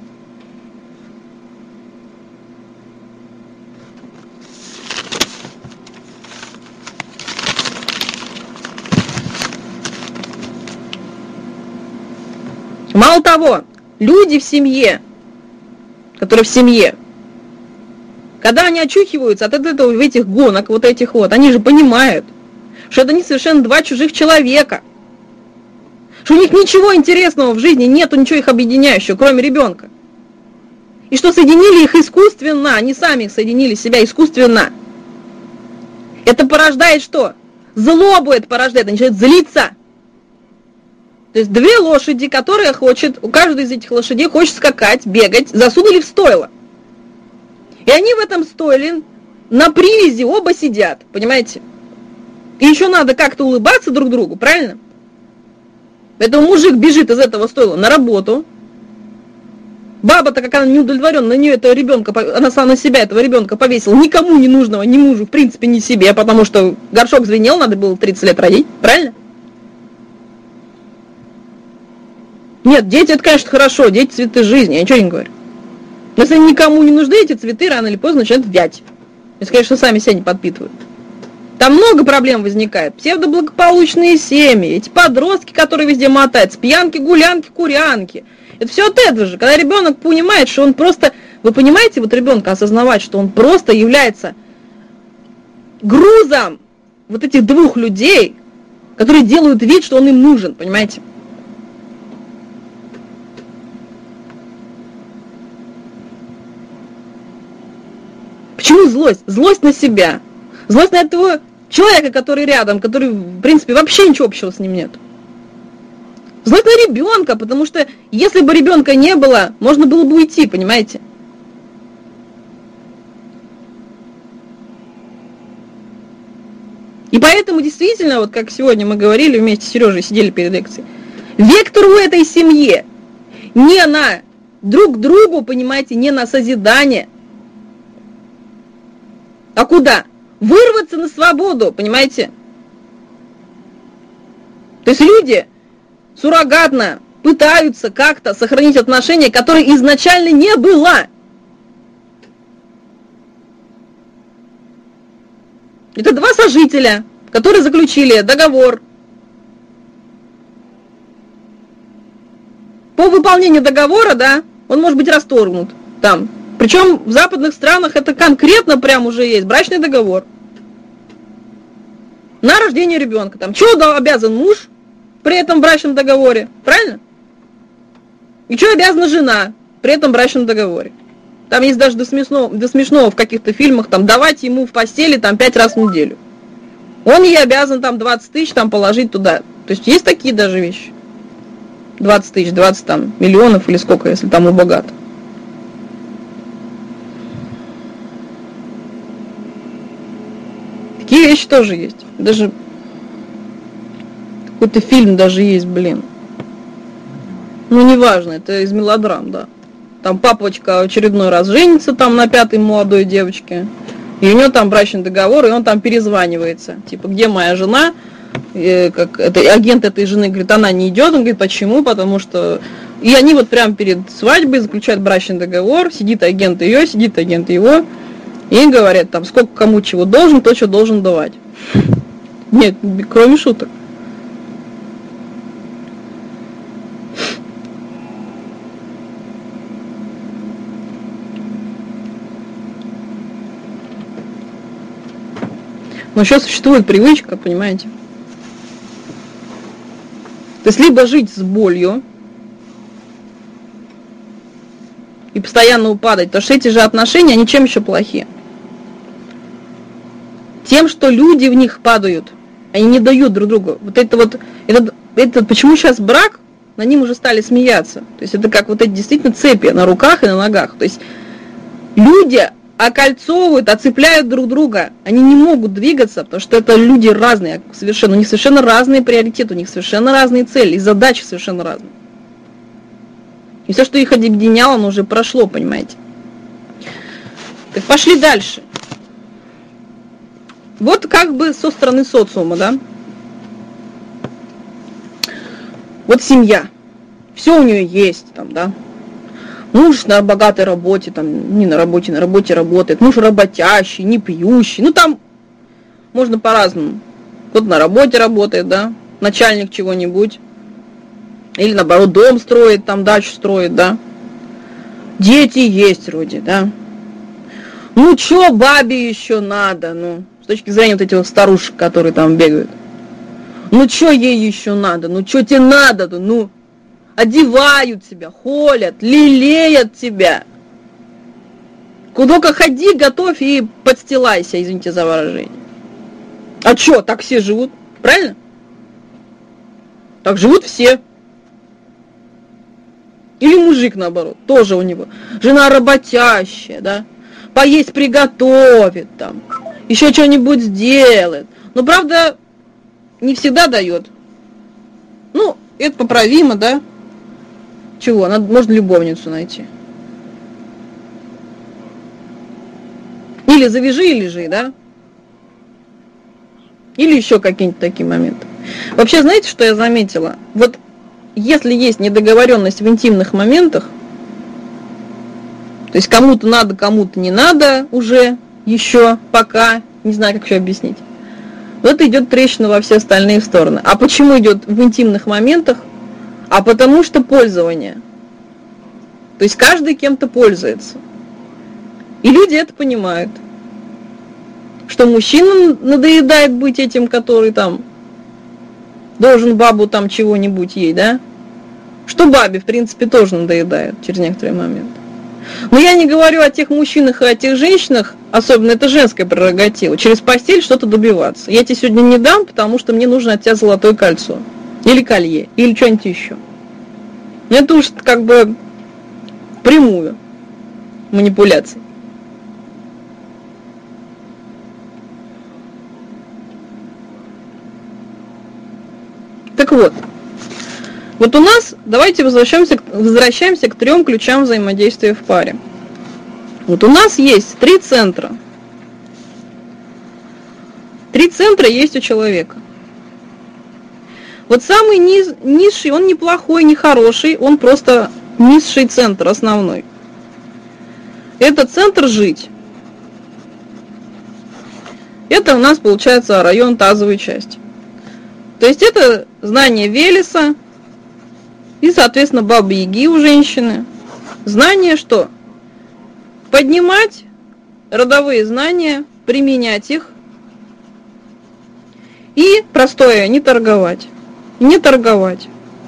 Мало того, люди в семье, которые в семье, когда они очухиваются от этого, этих гонок, вот этих вот, они же понимают, что это не совершенно два чужих человека, что у них ничего интересного в жизни нету, ничего их объединяющего, кроме ребенка. И что соединили их искусственно, они сами их соединили себя искусственно. Это порождает что? Злобу это порождает, они начинают злиться. То есть две лошади, которые хочет, у каждой из этих лошадей хочет скакать, бегать, засунули в стойло. И они в этом стойле на привязи оба сидят, понимаете? И еще надо как-то улыбаться друг другу, правильно? Поэтому мужик бежит из этого стойла на работу. Баба-то, как она не удовлетворена, на нее этого ребенка, она сама на себя этого ребенка повесила, никому не нужного, ни мужу, в принципе, ни себе, потому что горшок звенел, надо было тридцать лет родить, правильно? Нет, дети это, конечно, хорошо, дети цветы жизни, я ничего не говорю. Но если никому не нужны эти цветы, рано или поздно начинают вять. Если, конечно, сами себя не подпитывают. Там много проблем возникает. Псевдоблагополучные семьи, эти подростки, которые везде мотаются, пьянки, гулянки, курянки. Это все от этого же. Когда ребенок понимает, что он просто... Вы понимаете, вот ребенка осознавать, что он просто является грузом вот этих двух людей, которые делают вид, что он им нужен, понимаете? Почему злость? Злость на себя. Злость на этого человека, который рядом, который, в принципе, вообще ничего общего с ним нет. Злость на ребенка, потому что если бы ребенка не было, можно было бы уйти, понимаете? И поэтому действительно, вот как сегодня мы говорили вместе с Сережей, сидели перед лекцией, вектор у этой семьи не на друг другу, понимаете, не на созидание. А куда? Вырваться на свободу, понимаете? То есть люди суррогатно пытаются как-то сохранить отношения, которые изначально не было. Это два сожителя, которые заключили договор. По выполнению договора, да, он может быть расторгнут там. Причем в западных странах это конкретно прям уже есть брачный договор. На рождение ребенка. Там что обязан муж при этом брачном договоре? Правильно? И что обязана жена при этом брачном договоре? Там есть даже до смешного, до смешного в каких-то фильмах, там, давать ему в постели там пять раз в неделю. Он ей обязан там двадцать тысяч там положить туда. То есть есть такие даже вещи. двадцать тысяч, двадцать там миллионов или сколько, если там и богат. Такие вещи тоже есть. Даже какой-то фильм даже есть, блин. Ну, неважно, это из мелодрам, да. Там папочка очередной раз женится там на пятой молодой девочке. И у него там брачный договор, и он там перезванивается. Типа, где моя жена? И, как, это, агент этой жены говорит, она не идет. Он говорит, почему? Потому что... И они вот прямо перед свадьбой заключают брачный договор. Сидит агент ее, сидит агент его. И говорят, там, сколько кому чего должен, то, что должен давать. Нет, кроме шуток. Но еще существует привычка, понимаете? То есть либо жить с болью и постоянно упадать, потому что эти же отношения, они чем еще плохи? Тем, что люди в них падают. Они не дают друг другу. Вот это вот, это, это почему сейчас брак, на ним уже стали смеяться. То есть это как вот эти действительно цепи на руках и на ногах. То есть люди окольцовывают, оцепляют друг друга. Они не могут двигаться, потому что это люди разные, совершенно, у них совершенно разные приоритеты, у них совершенно разные цели, и задачи совершенно разные. И все, что их объединяло, оно уже прошло, понимаете. Так пошли дальше. Вот как бы со стороны социума, да. Вот семья. Все у нее есть, там, да. Муж на богатой работе, там, не на работе, на работе работает. Муж работящий, не пьющий. Ну, там можно по-разному. Вот на работе работает, да. Начальник чего-нибудь. Или, наоборот, дом строит, там, дачу строит, да. Дети есть вроде, да. Ну, чё бабе еще надо, ну, с точки зрения вот этих вот старушек, которые там бегают. Ну, чё ей еще надо, ну, чё тебе надо-то, ну. Одевают тебя, холят, лелеют тебя. Куда-ка ходи, готовь и подстилайся, извините за выражение. А чё, так все живут, правильно? Так живут все. Или мужик, наоборот, тоже у него. Жена работящая, да? Поесть приготовит там, еще что-нибудь сделает. Но, правда, не всегда дает. Ну, это поправимо, да? Чего? Надо, можно любовницу найти. Или завяжи и лежи, да? Или еще какие-нибудь такие моменты. Вообще, знаете, что я заметила? Вот если есть недоговоренность в интимных моментах, то есть кому-то надо, кому-то не надо уже, еще, пока, не знаю, как еще объяснить. Вот идет трещина во все остальные стороны. А почему идет в интимных моментах? А потому что пользование. То есть каждый кем-то пользуется. И люди это понимают. Что мужчина надоедает быть этим, который там должен бабу там чего-нибудь ей, да? Что бабе, в принципе, тоже надоедает через некоторый момент. Но я не говорю о тех мужчинах и о тех женщинах, особенно это женская прерогатива, через постель что-то добиваться. Я тебе сегодня не дам, потому что мне нужно от тебя золотое кольцо. Или колье, или что-нибудь еще. Это уж как бы прямую манипуляцию. Так вот, вот у нас, давайте возвращаемся, возвращаемся к трем ключам взаимодействия в паре. Вот у нас есть три центра. Три центра есть у человека. Вот самый низ, низший, он не плохой, не хороший, он просто низший центр, основной. Это центр жить. Это у нас получается район тазовой части. То есть это знание Велеса и, соответственно, Бабы-Яги у женщины. Знание что? Поднимать родовые знания, применять их. И простое, не торговать. Не торговать.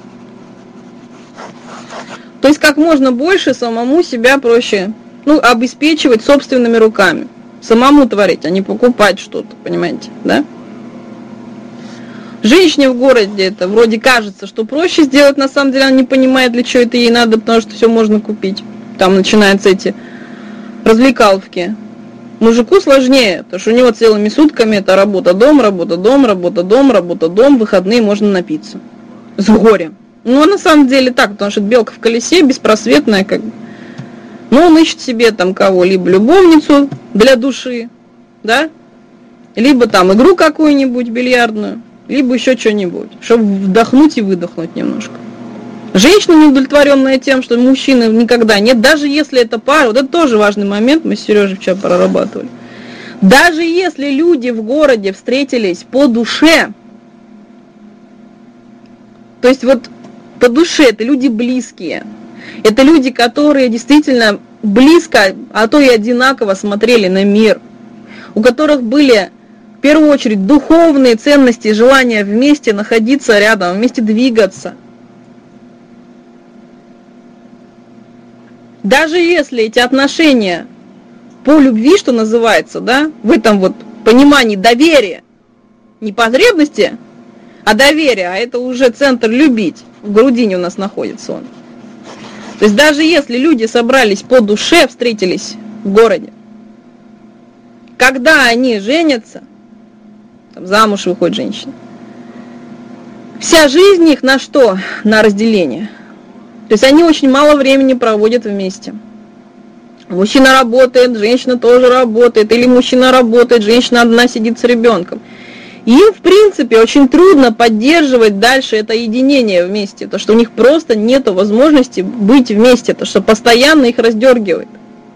То есть как можно больше самому себя проще, ну, обеспечивать собственными руками. Самому творить, а не покупать что-то, понимаете, да? Женщине в городе это вроде кажется, что проще сделать, на самом деле она не понимает, для чего это ей надо, потому что все можно купить. Там начинаются эти развлекаловки. Мужику сложнее, потому что у него целыми сутками это работа-дом, работа-дом, работа-дом, работа-дом, выходные можно напиться. С горем. Ну, а на самом деле так, потому что белка в колесе, беспросветная, как бы. Ну, он ищет себе там кого, либо любовницу для души, да, либо там игру какую-нибудь бильярдную, либо еще что-нибудь, чтобы вдохнуть и выдохнуть немножко. Женщина неудовлетворенная тем, что мужчины никогда нет, даже если это пара, вот это тоже важный момент, мы с Сережей вчера прорабатывали. Даже если люди в городе встретились по душе, то есть вот по душе, это люди близкие, это люди, которые действительно близко, а то и одинаково смотрели на мир, у которых были в первую очередь духовные ценности, желание вместе находиться рядом, вместе двигаться. Даже если эти отношения по любви, что называется, да, в этом вот понимании доверия не потребности, а доверие, а это уже центр любить. В грудине у нас находится он. То есть даже если люди собрались по душе, встретились в городе, когда они женятся, там замуж выходит женщина, вся жизнь их на что? На разделение. То есть они очень мало времени проводят вместе. Мужчина работает, женщина тоже работает, или мужчина работает, женщина одна сидит с ребенком. Им, в принципе, очень трудно поддерживать дальше это единение вместе, то что у них просто нет возможности быть вместе, то что постоянно их раздергивает.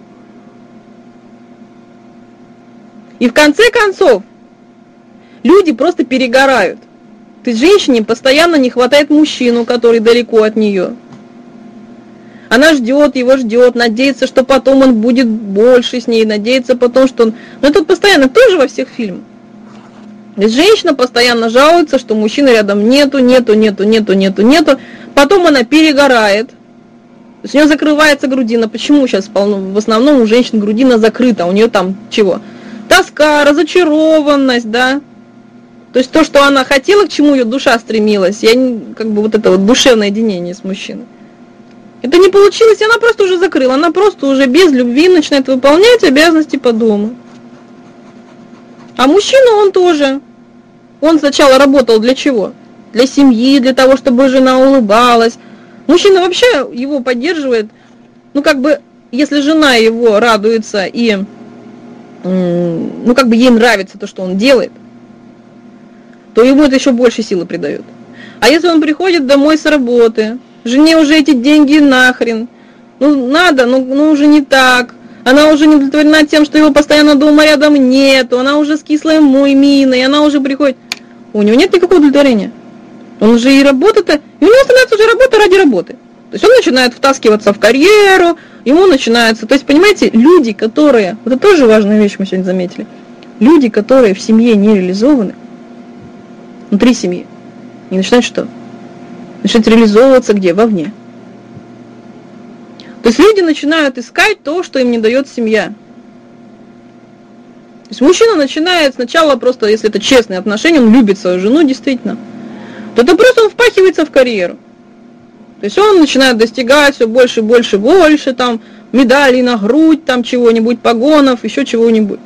И в конце концов, люди просто перегорают. То есть женщине постоянно не хватает мужчину, который далеко от нее. Она ждет, его ждет, надеется, что потом он будет больше с ней, надеется потом, что он... Но это постоянно тоже во всех фильмах. То есть женщина постоянно жалуется, что мужчины рядом нету, нету, нету, нету, нету, нету. Потом она перегорает. То есть у нее закрывается грудина. Почему сейчас в основном у женщин грудина закрыта? У нее там чего? Тоска, разочарованность, да? То есть то, что она хотела, к чему ее душа стремилась, я не, как бы вот это вот душевное единение с мужчиной. Это не получилось, и она просто уже закрыла. Она просто уже без любви начинает выполнять обязанности по дому. А мужчина он тоже. Он сначала работал для чего? Для семьи, для того, чтобы жена улыбалась. Мужчина вообще его поддерживает. Ну, как бы, если жена его радуется и, ну, как бы ей нравится то, что он делает, то ему это еще больше силы придает. А если он приходит домой с работы, жене уже эти деньги нахрен, ну, надо, но ну, ну, уже не так. Она уже не удовлетворена тем, что его постоянно дома рядом нету, она уже с кислой миной, она уже приходит. У него нет никакого удовлетворения. Он уже и работа-то, и у него становится уже работа ради работы. То есть он начинает втаскиваться в карьеру, ему начинается, то есть, понимаете, люди, которые, вот это тоже важная вещь, мы сегодня заметили, люди, которые в семье не реализованы, внутри семьи, они начинают что? Начинают реализовываться где? Вовне. То есть люди начинают искать то, что им не дает семья. То есть мужчина начинает сначала просто, если это честные отношения, он любит свою жену действительно, то это просто он впахивается в карьеру. То есть он начинает достигать все больше, больше, больше, там, медалей на грудь, там, чего-нибудь, погонов, еще чего-нибудь.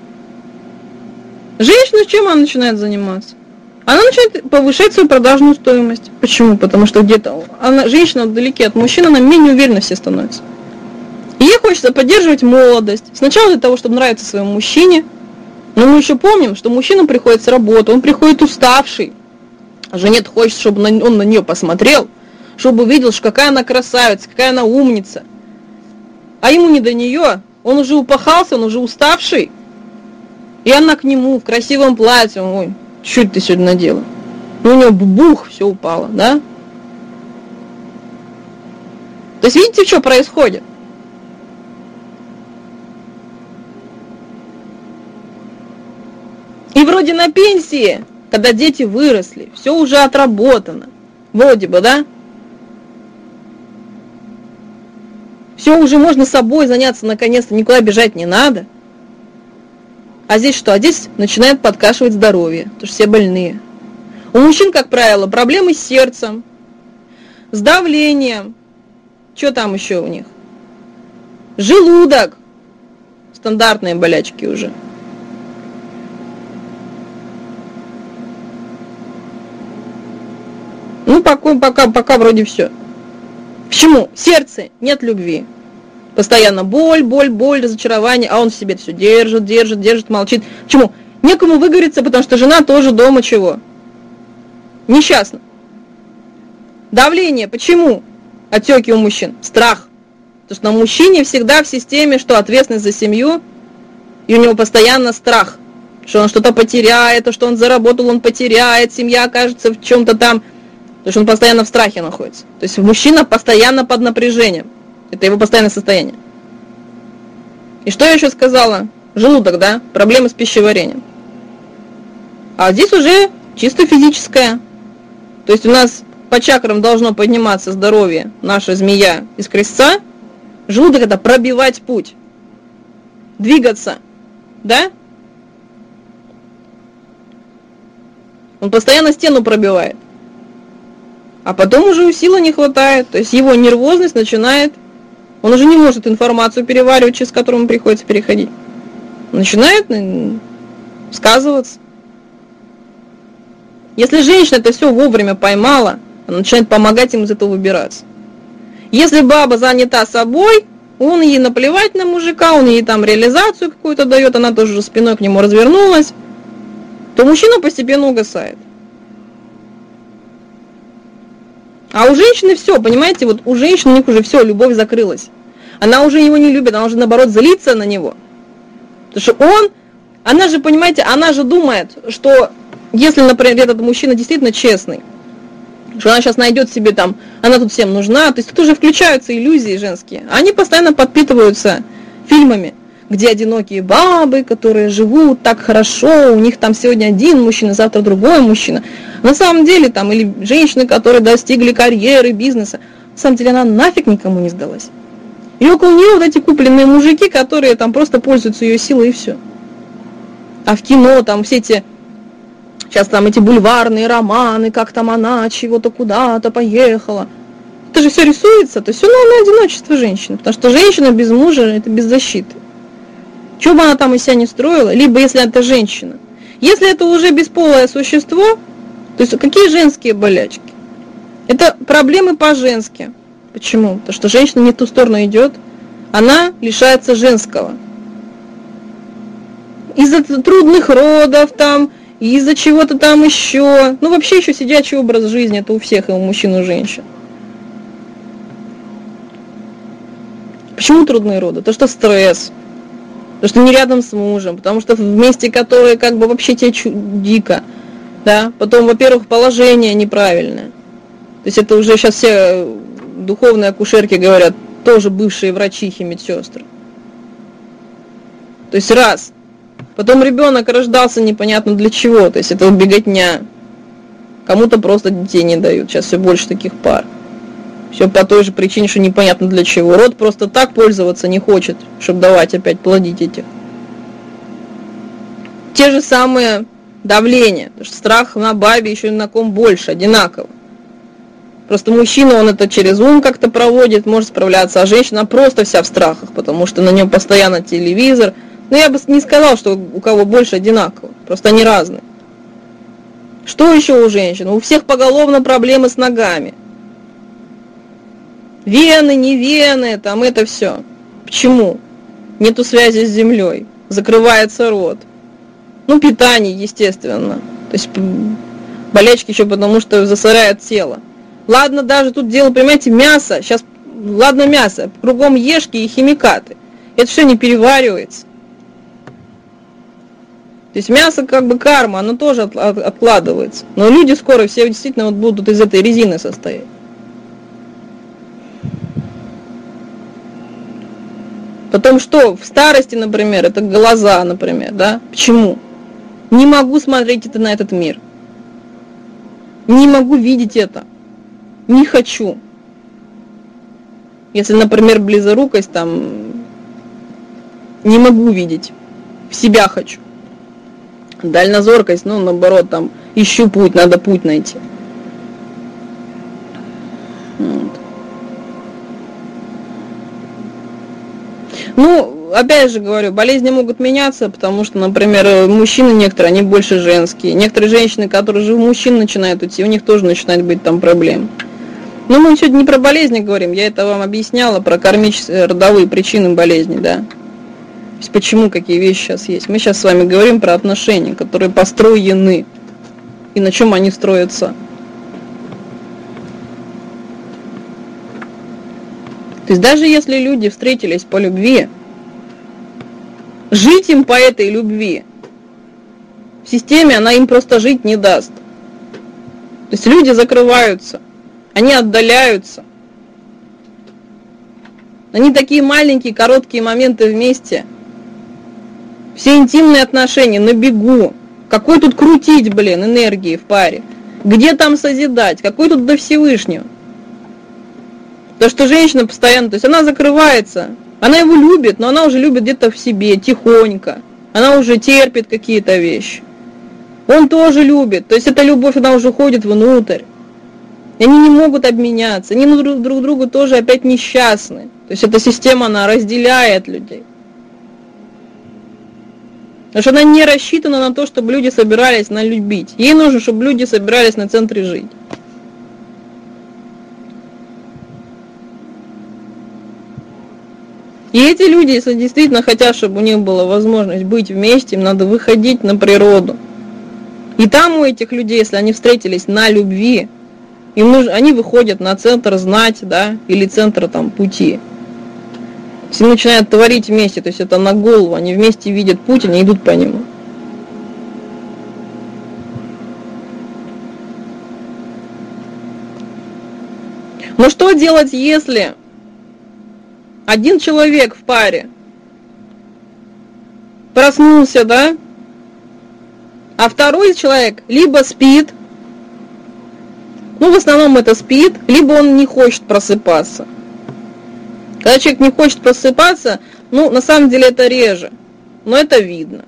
Женщина чем она начинает заниматься? Она начинает повышать свою продажную стоимость. Почему? Потому что где-то она, женщина вдалеке от мужчины, она менее уверенно все становится. И ей хочется поддерживать молодость. Сначала для того, чтобы нравиться своему мужчине. Но мы еще помним, что мужчина приходит с работы, он приходит уставший. А жене хочет, чтобы он на нее посмотрел, чтобы увидел, что какая она красавица, какая она умница. А ему не до нее, он уже упахался, он уже уставший. И она к нему в красивом платье, ой, что ты сегодня надела? И у него бух, все упало, да? То есть видите, что происходит? И вроде на пенсии, когда дети выросли, все уже отработано. Вроде бы, да? Все уже можно собой заняться, наконец-то, никуда бежать не надо. А здесь что? А здесь начинает подкашивать здоровье, потому что все больные. У мужчин, как правило, проблемы с сердцем, с давлением. Что там еще у них? Желудок. Стандартные болячки уже. Ну, пока, пока, пока вроде все. Почему? Сердце, нет любви. Постоянно боль, боль, боль, разочарование, а он в себе все держит, держит, держит, молчит. Почему? Некому выговориться, потому что жена тоже дома чего? Несчастна. Давление, почему? Отеки у мужчин. Страх. Потому что на мужчине всегда в системе, что ответственность за семью, и у него постоянно страх, что он что-то потеряет, что он заработал, он потеряет, семья окажется в чем-то там. Потому что он постоянно в страхе находится. То есть мужчина постоянно под напряжением. Это его постоянное состояние. И что я еще сказала? Желудок, да? Проблемы с пищеварением. А здесь уже чисто физическое. То есть у нас по чакрам должно подниматься здоровье, наша змея из крестца. Желудок — это пробивать путь. Двигаться. Да? Он постоянно стену пробивает. А потом уже силы не хватает. То есть его нервозность начинает... Он уже не может информацию переваривать, через которую ему приходится переходить. Начинает сказываться. Если женщина это все вовремя поймала, она начинает помогать им из этого выбираться. Если баба занята собой, он ей наплевать на мужика, он ей там реализацию какую-то дает, она тоже уже спиной к нему развернулась, то мужчина постепенно угасает. А у женщины все, понимаете, вот у женщины у них уже все, любовь закрылась. Она уже его не любит, она уже наоборот злится на него. Потому что он, она же, понимаете, она же думает, что если, например, этот мужчина действительно честный, что она сейчас найдет себе там, она тут всем нужна, то есть тут уже включаются иллюзии женские. Они постоянно подпитываются фильмами, где одинокие бабы, которые живут так хорошо, у них там сегодня один мужчина, завтра другой мужчина. На самом деле там, или женщины, которые достигли карьеры, бизнеса, на самом деле она нафиг никому не сдалась. И около нее вот эти купленные мужики, которые там просто пользуются ее силой и все. А в кино там все эти, сейчас там эти бульварные романы, как там она чего-то куда-то поехала. Это же все рисуется, то есть все на одиночество женщины, потому что женщина без мужа это без защиты. Что бы она там из себя не строила, либо если это женщина. Если это уже бесполое существо, то есть какие женские болячки? Это проблемы по-женски. Почему? Потому что женщина не в ту сторону идет, она лишается женского. Из-за трудных родов там, из-за чего-то там еще. Ну вообще еще сидячий образ жизни, это у всех, и у мужчин, и у женщин. Почему трудные роды? Потому что стресс. Потому что не рядом с мужем, потому что в месте, которое как бы вообще тебе дико. Да? Потом, во-первых, положение неправильное. То есть это уже сейчас все духовные акушерки говорят, тоже бывшие врачихи, медсестры. То есть раз. Потом ребенок рождался непонятно для чего, то есть это беготня. Кому-то просто детей не дают, сейчас все больше таких пар. Все по той же причине, что непонятно для чего. Род просто так пользоваться не хочет, чтобы давать опять плодить этих. Те же самые давления, потому что страх на бабе еще и на ком больше, одинаково. Просто мужчина, он это через ум как-то проводит, может справляться, а женщина просто вся в страхах, потому что на нем постоянно телевизор. Но я бы не сказал, что у кого больше одинаково, просто они разные. Что еще у женщин? У всех поголовно проблемы с ногами. Вены, не вены, там это все. Почему? Нету связи с землей, закрывается рот. Ну, питание, естественно. То есть болячки еще потому, что засоряет тело. Ладно, даже тут дело, понимаете, мясо. Сейчас, ладно, мясо. Кругом ешки и химикаты. Это все не переваривается. То есть мясо как бы карма, оно тоже от, от, откладывается. Но люди скоро все действительно вот будут из этой резины состоять. Потом что? В старости, например, это глаза, например, да? Почему? Не могу смотреть это на этот мир. Не могу видеть это. Не хочу. Если, например, близорукость, там, не могу видеть. В себя хочу. Дальнозоркость, ну, наоборот, там, ищу путь, надо путь найти. Вот. Ну, опять же говорю, болезни могут меняться, потому что, например, мужчины некоторые, они больше женские. Некоторые женщины, которые же в мужчин начинают идти, у них тоже начинают быть там проблемы. Но мы сегодня не про болезни говорим, я это вам объясняла, про кармические родовые причины болезней, да. То есть почему, какие вещи сейчас есть. Мы сейчас с вами говорим про отношения, которые построены, и на чем они строятся. То есть даже если люди встретились по любви, жить им по этой любви в системе она им просто жить не даст. То есть люди закрываются, они отдаляются. Они такие маленькие, короткие моменты вместе. Все интимные отношения на бегу. Какой тут крутить, блин, энергии в паре? Где там созидать? Какой тут до Всевышнего? То, что женщина постоянно, то есть она закрывается, она его любит, но она уже любит где-то в себе, тихонько. Она уже терпит какие-то вещи. Он тоже любит. То есть эта любовь, она уже уходит внутрь. И они не могут обменяться. Они друг, друг другу тоже опять несчастны. То есть эта система, она разделяет людей. Потому что она не рассчитана на то, чтобы люди собирались на любить. Ей нужно, чтобы люди собирались на центре жить. И эти люди, если действительно хотят, чтобы у них была возможность быть вместе, им надо выходить на природу. И там у этих людей, если они встретились на любви, им нужно, они выходят на центр знать, да, или центр там пути. Все начинают творить вместе, то есть это на голову, они вместе видят путь, они идут по нему. Но что делать, если один человек в паре проснулся, да, а второй человек либо спит, ну в основном это спит, либо он не хочет просыпаться. Когда человек не хочет просыпаться, ну на самом деле это реже, но это видно.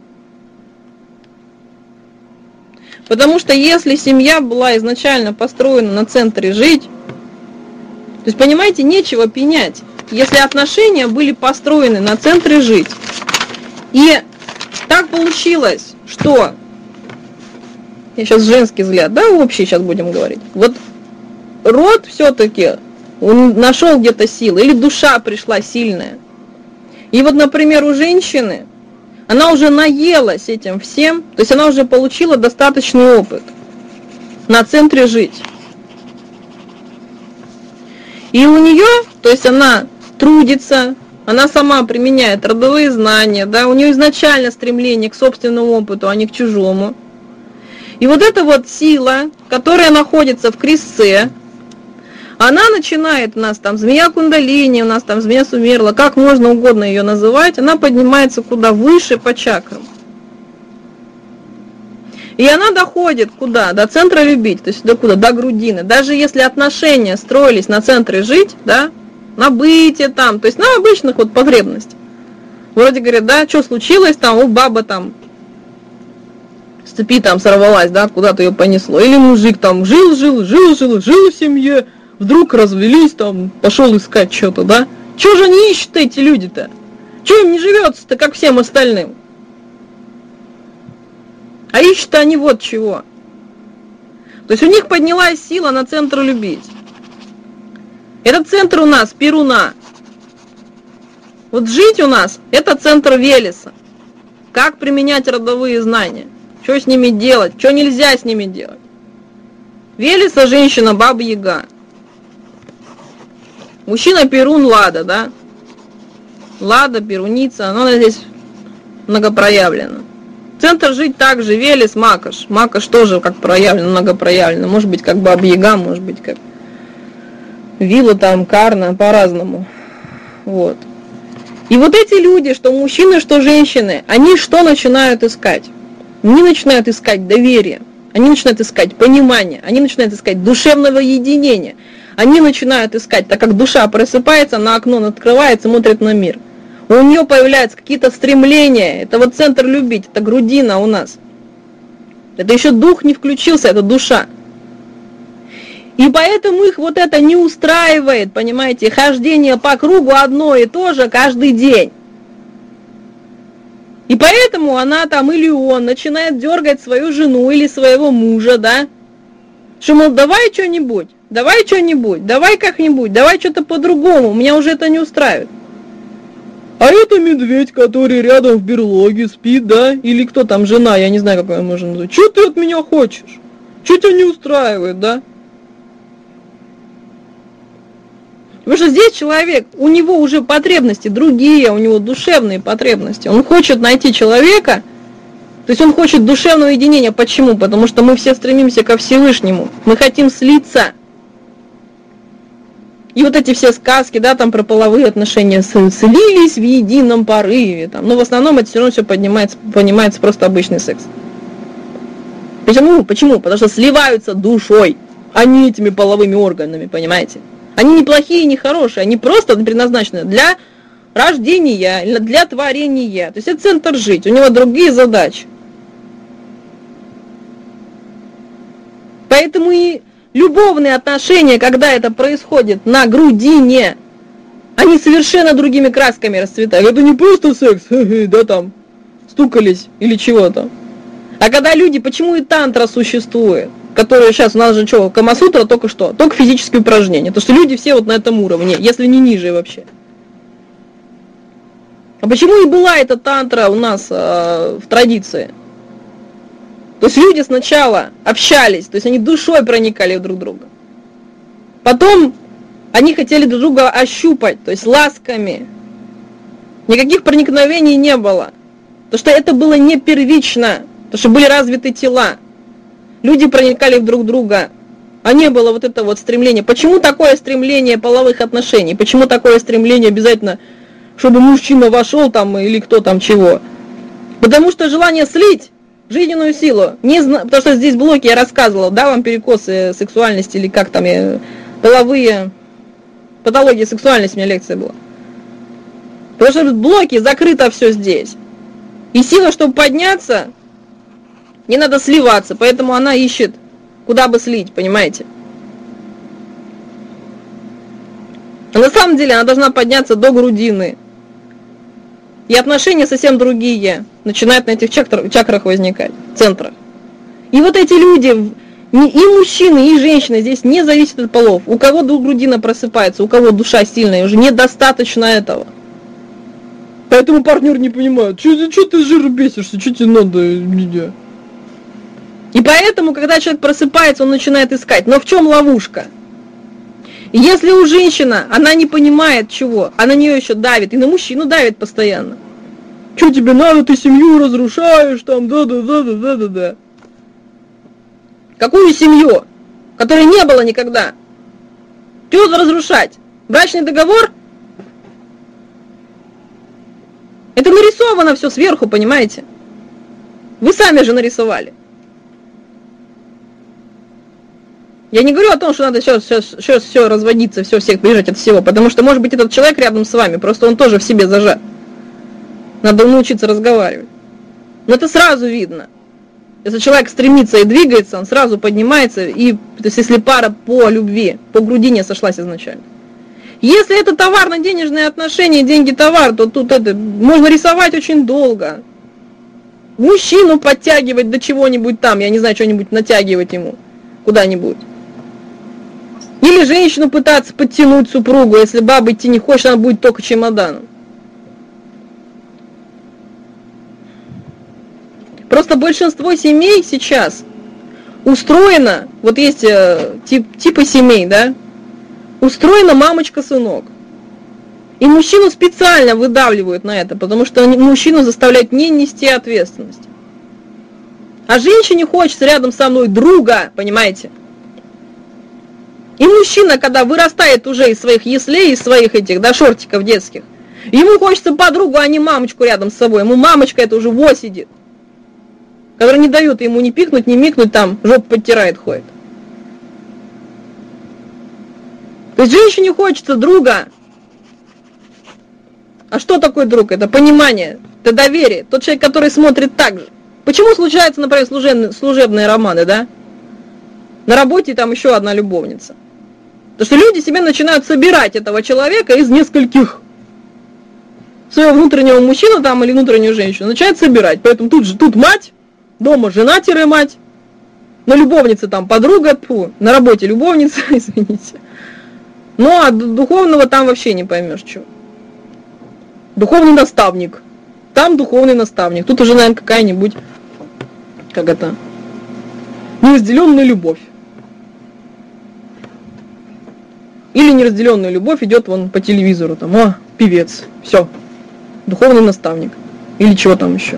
Потому что если семья была изначально построена на центре жить, то есть, понимаете, нечего пенять, если отношения были построены на центре жить. И так получилось, что, я сейчас женский взгляд, да, общий сейчас будем говорить, вот род все-таки, он нашел где-то силы, или душа пришла сильная. И вот, например, у женщины, она уже наелась этим всем, то есть она уже получила достаточный опыт на центре жить. И у нее, то есть она трудится, она сама применяет родовые знания, да, у нее изначально стремление к собственному опыту, а не к чужому. И вот эта вот сила, которая находится в крестце, она начинает у нас там змея кундалини, у нас там змея сумерла, как можно угодно ее называть, она поднимается куда выше по чакрам. И она доходит куда? До центра любить, то есть до куда? До грудины. Даже если отношения строились на центре жить, да, на быте там, то есть на обычных вот потребностях. Вроде говорят, да, что случилось там, у баба там с цепи там сорвалась, да, куда-то ее понесло. Или мужик там жил-жил, жил-жил, жил в семье, вдруг развелись там, пошел искать что-то, да. Чего же они ищут эти люди-то? Чего им не живется-то, как всем остальным? А ищут они вот чего. То есть у них поднялась сила на центр любить. Этот центр у нас Перуна. Вот жить у нас это центр Велеса. Как применять родовые знания? Что с ними делать? Что нельзя с ними делать? Велеса женщина Баба Яга. Мужчина Перун Лада, да? Лада, Перуница, она здесь многопроявлена. Центр жить также Велес, Макаш. Макаш тоже как проявлено, многопроявлено. Может быть, как Баба Яга, может быть, как Вилла там, Карна, по-разному. Вот. И вот эти люди, что мужчины, что женщины, они что начинают искать? Они начинают искать доверие, они начинают искать понимание, они начинают искать душевного единения. Они начинают искать, так как душа просыпается, на окно открывает, смотрит на мир. У нее появляются какие-то стремления, это вот центр любить, это грудина у нас. Это еще дух не включился, это душа. И поэтому их вот это не устраивает, понимаете, хождение по кругу одно и то же каждый день. И поэтому она там или он начинает дергать свою жену или своего мужа, да, что, мол, давай что-нибудь, давай что-нибудь, давай как-нибудь, давай что-то по-другому, меня уже это не устраивает. А это медведь, который рядом в берлоге спит, да, или кто там, жена, я не знаю, как ее можно назвать. Что ты от меня хочешь? Что тебя не устраивает, да? Потому что здесь человек, у него уже потребности другие, у него душевные потребности. Он хочет найти человека, то есть он хочет душевного единения. Почему? Потому что мы все стремимся ко Всевышнему. Мы хотим слиться. И вот эти все сказки, да, там про половые отношения, слились в едином порыве. Там. Но в основном это все равно все поднимается, понимается просто обычный секс. Почему? Почему? Потому что сливаются душой, а не этими половыми органами, понимаете? Они не плохие, не хорошие, они просто предназначены для рождения, для творения. То есть это центр жить, у него другие задачи. Поэтому и любовные отношения, когда это происходит на грудине, они совершенно другими красками расцветают. Это не просто секс, да там, стукались или чего-то. А когда люди, почему и тантра существует, которая сейчас у нас же что, Камасутра только что, только физические упражнения. Потому что люди все вот на этом уровне, если не ниже вообще. А почему и была эта тантра у нас э, в традиции? То есть люди сначала общались, то есть они душой проникали друг в друга. Потом они хотели друг друга ощупать, то есть ласками. Никаких проникновений не было. Потому что это было не первично, потому что были развиты тела. Люди проникали в друг друга, а не было вот это вот стремление. Почему такое стремление половых отношений? Почему такое стремление обязательно, чтобы мужчина вошел там или кто там чего? Потому что желание слить жизненную силу, не зна... потому что здесь блоки я рассказывала, да, вам перекосы сексуальности или как там, я... половые, патологии сексуальности у меня лекция была. Потому что в блоке закрыто все здесь. И сила, чтобы подняться, не надо сливаться, поэтому она ищет, куда бы слить, понимаете? А на самом деле она должна подняться до грудины. И отношения совсем другие начинают на этих чакр, чакрах возникать, центрах. И вот эти люди, и мужчины, и женщины, здесь не зависит от полов. У кого грудина просыпается, у кого душа сильная, уже недостаточно этого. Поэтому партнер не понимает, что ты жир бесишься, что тебе надо, меня. И поэтому, когда человек просыпается, он начинает искать. Но в чем ловушка? Если у женщины, она не понимает чего, а на нее еще давит, и на мужчину давит постоянно. Что тебе надо, ты семью разрушаешь, там, да-да-да-да-да-да. Какую семью? Которой не было никогда. Что разрушать? Брачный договор? Это нарисовано все сверху, понимаете? Вы сами же нарисовали. Я не говорю о том, что надо сейчас, сейчас, сейчас все разводиться, все всех бежать от всего, потому что, может быть, этот человек рядом с вами, просто он тоже в себе зажат. Надо научиться разговаривать. Но это сразу видно. Если человек стремится и двигается, он сразу поднимается, и, то есть, если пара по любви, по грудине сошлась изначально. Если это товарно-денежные отношения, деньги-товар, то тут это можно рисовать очень долго. Мужчину подтягивать до чего-нибудь там, я не знаю, что-нибудь натягивать ему куда-нибудь. Или женщину пытаться подтянуть супругу, если баба идти не хочет, она будет только чемоданом. Просто большинство семей сейчас устроено, вот есть э, тип, типы семей, да, устроена мамочка-сынок. И мужчину специально выдавливают на это, потому что мужчину заставляют не нести ответственность. А женщине хочется рядом со мной друга, понимаете? И мужчина, когда вырастает уже из своих яслей, из своих этих, да, шортиков детских, ему хочется подругу, а не мамочку рядом с собой. Ему мамочка это уже во сидит, которая не дает ему ни пикнуть, ни микнуть, там, жопу подтирает, ходит. То есть женщине хочется друга. А что такое друг? Это понимание, это доверие. Тот человек, который смотрит так же. Почему случаются, например, служебные, служебные романы, да? На работе там еще одна любовница. Потому что люди себе начинают собирать этого человека из нескольких. Своего внутреннего мужчину там или внутреннюю женщину начинают собирать. Поэтому тут же тут мать, дома жена-мать, на любовнице там подруга, фу, на работе любовница, извините. Ну а духовного там вообще не поймешь, что. Духовный наставник. Там духовный наставник. Тут уже, наверное, какая-нибудь, как это, неразделенная любовь. Или неразделенная любовь идет вон по телевизору, там, о, певец, все, духовный наставник. Или чего там еще.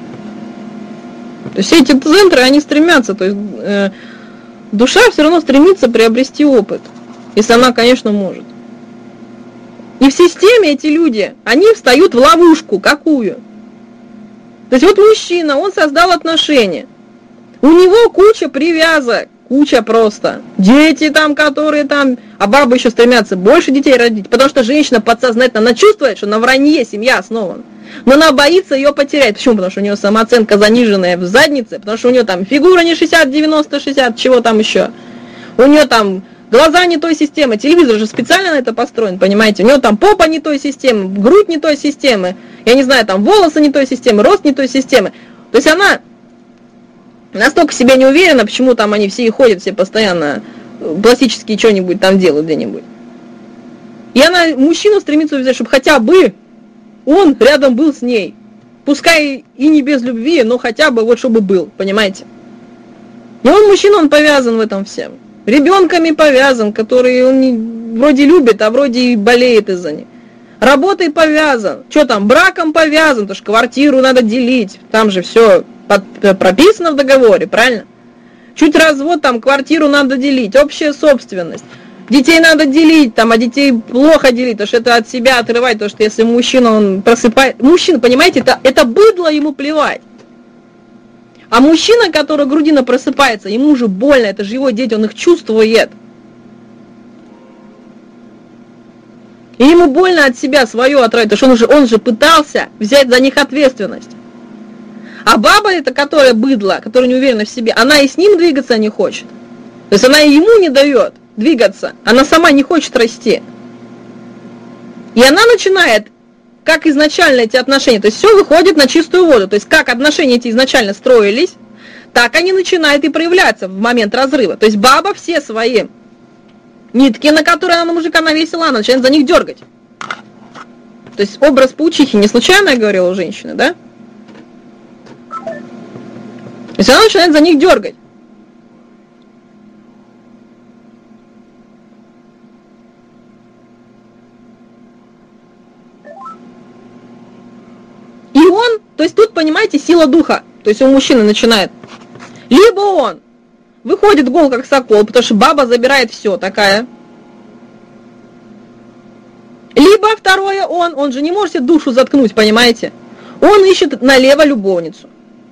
То есть все эти центры, они стремятся, то есть э, душа все равно стремится приобрести опыт, если она, конечно, может. И в системе эти люди, они встают в ловушку. Какую? То есть вот мужчина, он создал отношения. У него куча привязок, куча просто. Дети там, которые там, а бабы еще стремятся больше детей родить, потому что женщина подсознательно, она чувствует, что на вранье семья основана. Но она боится ее потерять. Почему? Потому что у нее самооценка заниженная в заднице, потому что у нее там фигура не шестьдесят девяносто шестьдесят, чего там еще. У нее там глаза не той системы, телевизор же специально на это построен, понимаете? У нее там попа не той системы, грудь не той системы, я не знаю, там волосы не той системы, рост не той системы. То есть она настолько в себе не уверена, почему там они все и ходят, все постоянно пластические что-нибудь там делают где-нибудь. И она мужчину стремится взять, чтобы хотя бы он рядом был с ней. Пускай и не без любви, но хотя бы вот чтобы был, понимаете? И он мужчина, он повязан в этом всем. Ребенками повязан, который он не, вроде любит, а вроде и болеет из-за них. Работой повязан. Что там, браком повязан, потому что квартиру надо делить. Там же все под, прописано в договоре, правильно? Чуть развод, там квартиру надо делить, общая собственность. Детей надо делить, там, а детей плохо делить, потому что это от себя отрывать, потому что если мужчина, он просыпает... Мужчина, понимаете, это, это быдло, ему плевать. А мужчина, который грудина просыпается, ему уже больно, это же его дети, он их чувствует. И ему больно от себя свое отравить, потому что он же, он же пытался взять за них ответственность. А баба, это которая быдло, которая не уверена в себе, она и с ним двигаться не хочет. То есть она и ему не дает двигаться, она сама не хочет расти. И она начинает, как изначально эти отношения, то есть все выходит на чистую воду, то есть как отношения эти изначально строились, так они начинают и проявляться в момент разрыва. То есть баба все свои нитки, на которые она на мужика навесила, она начинает за них дергать. То есть образ паучихи не случайно я говорила у женщины, да? То есть она начинает за них дергать. И он, то есть тут, понимаете, сила духа, то есть у мужчины начинает. Либо он выходит гол как сокол, потому что баба забирает все такая. Либо второе он, он же не может себе душу заткнуть, понимаете? Он ищет налево любовницу.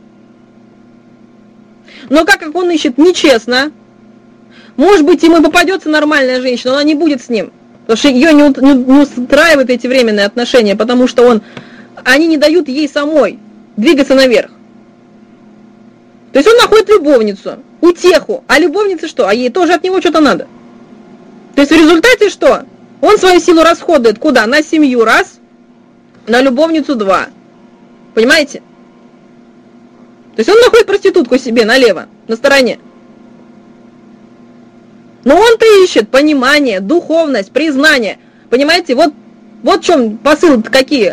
Но как, как он ищет нечестно, может быть, ему попадется нормальная женщина, но она не будет с ним. Потому что ее не, не, не устраивают эти временные отношения, потому что он... они не дают ей самой двигаться наверх. То есть он находит любовницу, утеху, а любовнице что? А ей тоже от него что-то надо. То есть в результате что? Он свою силу расходует куда? На семью раз, на любовницу два. Понимаете? То есть он находит проститутку себе налево, на стороне. Но он-то ищет понимание, духовность, признание. Понимаете? Вот, вот в чем посыл какие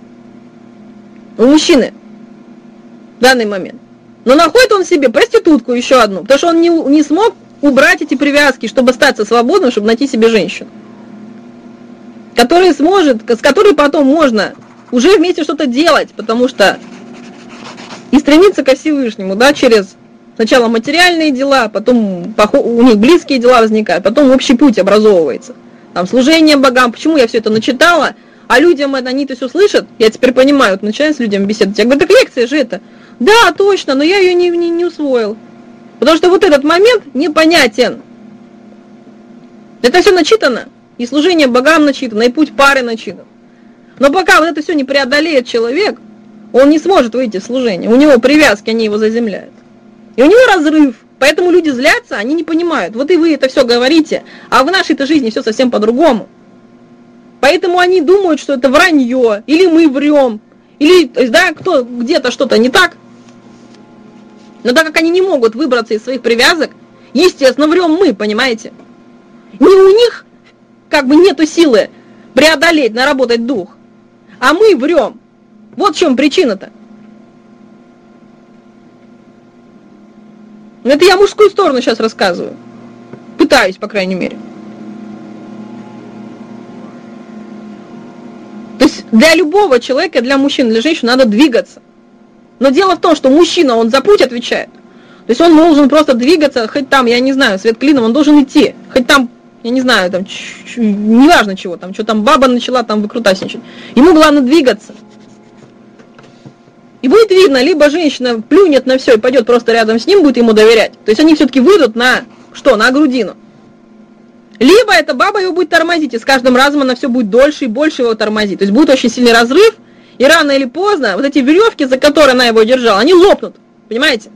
у мужчины в данный момент. Но находит он себе проститутку еще одну, потому что он не, не смог убрать эти привязки, чтобы остаться свободным, чтобы найти себе женщину, которая сможет, с которой потом можно уже вместе что-то делать, потому что и стремиться ко Всевышнему, да, через сначала материальные дела, потом у них близкие дела возникают, потом общий путь образовывается. Там служение богам. Почему я все это начитала? А людям это, они это все слышат, я теперь понимаю, вот начинаю с людьми беседовать. Я говорю, так лекция же это. Да, точно, но я ее не, не, не усвоил. Потому что вот этот момент непонятен. Это все начитано. И служение богам начитано, и путь пары начитан. Но пока вот это все не преодолеет человек, он не сможет выйти в служение. У него привязки, они его заземляют. И у него разрыв. Поэтому люди злятся, они не понимают. Вот и вы это все говорите, а в нашей-то жизни все совсем по-другому. Поэтому они думают, что это вранье, или мы врем, или, то есть, да, кто, где-то что-то не так. Но так как они не могут выбраться из своих привязок, естественно, врем мы, понимаете? Не у них, как бы, нету силы преодолеть, наработать дух, а мы врем. Вот в чем причина-то. Это я мужскую сторону сейчас рассказываю. Пытаюсь, по крайней мере. То есть для любого человека, для мужчины, для женщины надо двигаться. Но дело в том, что мужчина, он за путь отвечает. То есть он должен просто двигаться, хоть там, я не знаю, свет клином, он должен идти. Хоть там, я не знаю, там, неважно чего, там, что там баба начала там выкрутасничать. Ему главное двигаться. И будет видно, либо женщина плюнет на все и пойдет просто рядом с ним, будет ему доверять. То есть они все-таки выйдут на что? На грудину. Либо эта баба его будет тормозить, и с каждым разом она все будет дольше и больше его тормозить. То есть будет очень сильный разрыв, И рано или поздно вот эти веревки, за которые она его держала, они лопнут. Понимаете?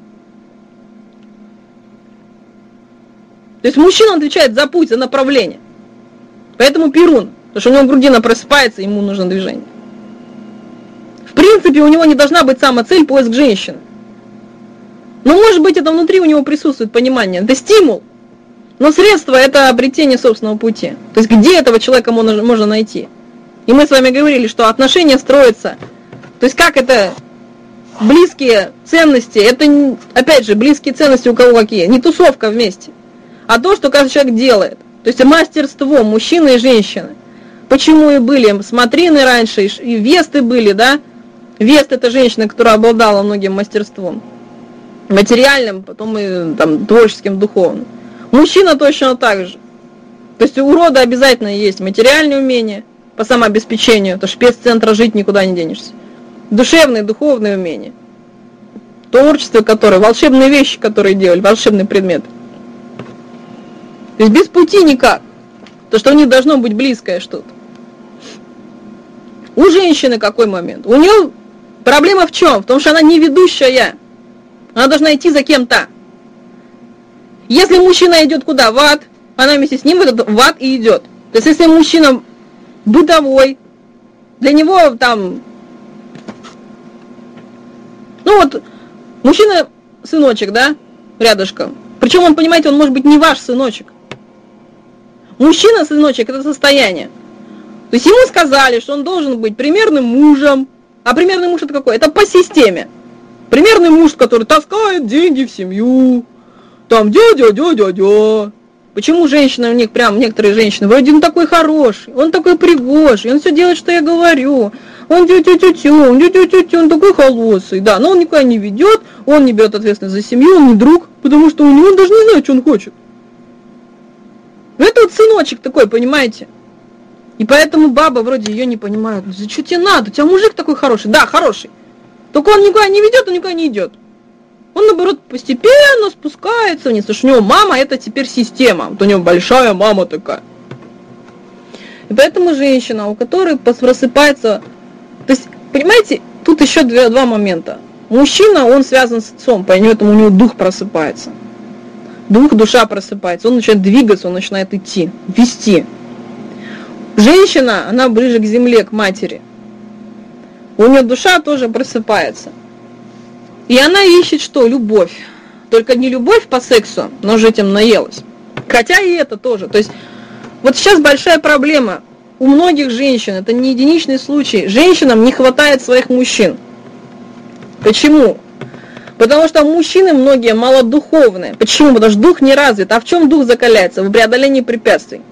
То есть мужчина отвечает за путь, за направление. Поэтому Перун. Потому что у него грудина просыпается, ему нужно движение. В принципе, у него не должна быть самоцель поиск женщины. Но может быть это внутри у него присутствует понимание. Это стимул. Но средство это обретение собственного пути. То есть где этого человека можно, можно найти? И мы с вами говорили, что отношения строятся. То есть как это близкие ценности, это опять же близкие ценности у кого какие? Не тусовка вместе, а то, что каждый человек делает. То есть мастерство мужчины и женщины. Почему и были смотрины раньше, и весты были, да? Вест это женщина, которая обладала многим мастерством. Материальным, потом и там, творческим, духовным. Мужчина точно так же. То есть у рода обязательно есть материальные умения по самообеспечению, это спеццентра жить никуда не денешься. Душевные, духовные умения. Творчество, которое, волшебные вещи, которые делали, волшебный предмет. То есть без пути никак. То, что у них должно быть близкое что-то. У женщины какой момент? У нее проблема в чем? В том, что она не ведущая. Она должна идти за кем-то. Если мужчина идет куда? В ад, она вместе с ним в, этот, в ад и идет. То есть если мужчина бытовой, для него там... Ну вот, мужчина сыночек, да, рядышком. Причем он, понимаете, он может быть не ваш сыночек. Мужчина сыночек это состояние. То есть ему сказали, что он должен быть примерным мужем. А примерный муж это какой? Это по системе. Примерный муж, который таскает деньги в семью. Там дядя, дядя, дядя. Почему женщины у них, прям некоторые женщины, вроде он такой хороший, он такой пригожий, он все делает, что я говорю. Он тю-тю-тю-тю, он тю-тю-тю-тю, он такой холосый, да, но он никуда не ведет, он не берет ответственность за семью, он не друг, потому что у него он даже не знает, что он хочет. Это вот сыночек такой, понимаете? И поэтому баба вроде ее не понимает. За что тебе надо? У тебя мужик такой хороший. Да, хороший. Только он никуда не ведет, он никуда не идет. Он, наоборот, постепенно спускается вниз. Потому что у него мама это теперь система. Вот у него большая мама такая. И поэтому женщина, у которой просыпается... То есть, понимаете, тут еще два, два момента. Мужчина, он связан с отцом, поэтому у него дух просыпается. Дух, душа просыпается. Он начинает двигаться, он начинает идти, вести. Женщина, она ближе к земле, к матери. У нее душа тоже просыпается. И она ищет что? Любовь. Только не любовь по сексу, но уже этим наелась. Хотя и это тоже. То есть вот сейчас большая проблема у многих женщин, это не единичный случай. Женщинам не хватает своих мужчин. Почему? Потому что мужчины многие малодуховные. Почему? Потому что дух не развит. А в чем дух закаляется? В преодолении препятствий.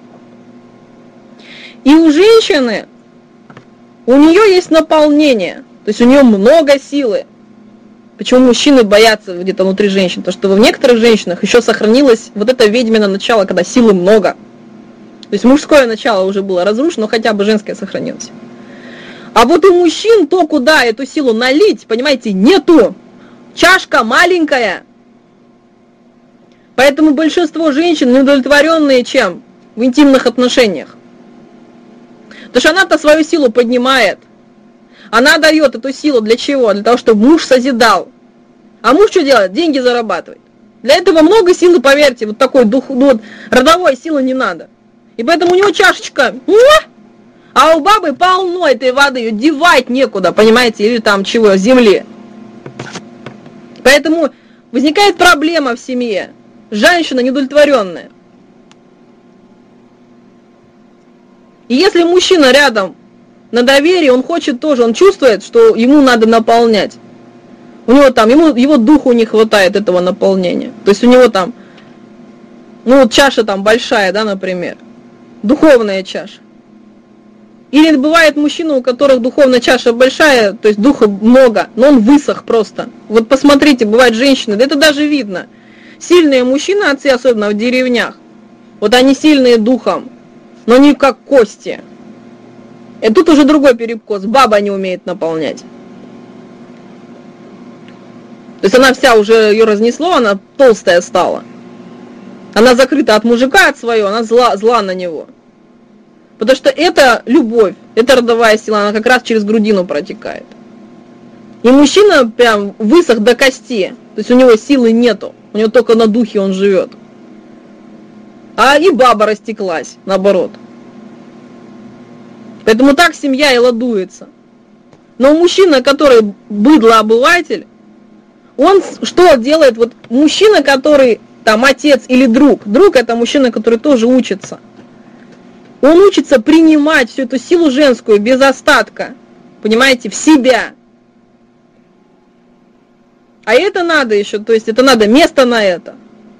И у женщины, у нее есть наполнение, то есть у нее много силы. Почему мужчины боятся где-то внутри женщин? Потому что в некоторых женщинах еще сохранилось вот это ведьмино начало, когда силы много. То есть мужское начало уже было разрушено, но хотя бы женское сохранилось. А вот у мужчин то, куда эту силу налить, понимаете, нету. Чашка маленькая. Поэтому большинство женщин неудовлетворенные чем? В интимных отношениях. Потому что она-то свою силу поднимает. Она дает эту силу для чего? Для того, чтобы муж созидал. А муж что делает? Деньги зарабатывает. Для этого много силы, поверьте, вот такой дух, ну, вот, родовой силы не надо. И поэтому у него чашечка, а у бабы полно этой воды, ее девать некуда, понимаете, или там чего, земли. Поэтому возникает проблема в семье. Женщина неудовлетворенная. И если мужчина рядом на доверии, он хочет тоже, он чувствует, что ему надо наполнять. У него там, ему, его духу не хватает этого наполнения. То есть у него там, ну вот чаша там большая, да, например, духовная чаша. Или бывает мужчина, у которых духовная чаша большая, то есть духа много, но он высох просто. Вот посмотрите, бывают женщины, да это даже видно. Сильные мужчины, отцы, особенно в деревнях, вот они сильные духом, но не как кости. И тут уже другой перекос. Баба не умеет наполнять. То есть она вся уже ее разнесло, она толстая стала. Она закрыта от мужика, от своего, она зла, зла на него. Потому что это любовь, эта родовая сила, она как раз через грудину протекает. И мужчина прям высох до кости, то есть у него силы нету, у него только на духе он живет. А и баба растеклась, наоборот. Поэтому так семья и ладуется. Но мужчина, который быдлообыватель, он что делает? Вот мужчина, который там отец или друг, друг это мужчина, который тоже учится. Он учится принимать всю эту силу женскую без остатка, понимаете, в себя. А это надо еще, то есть это надо место на это.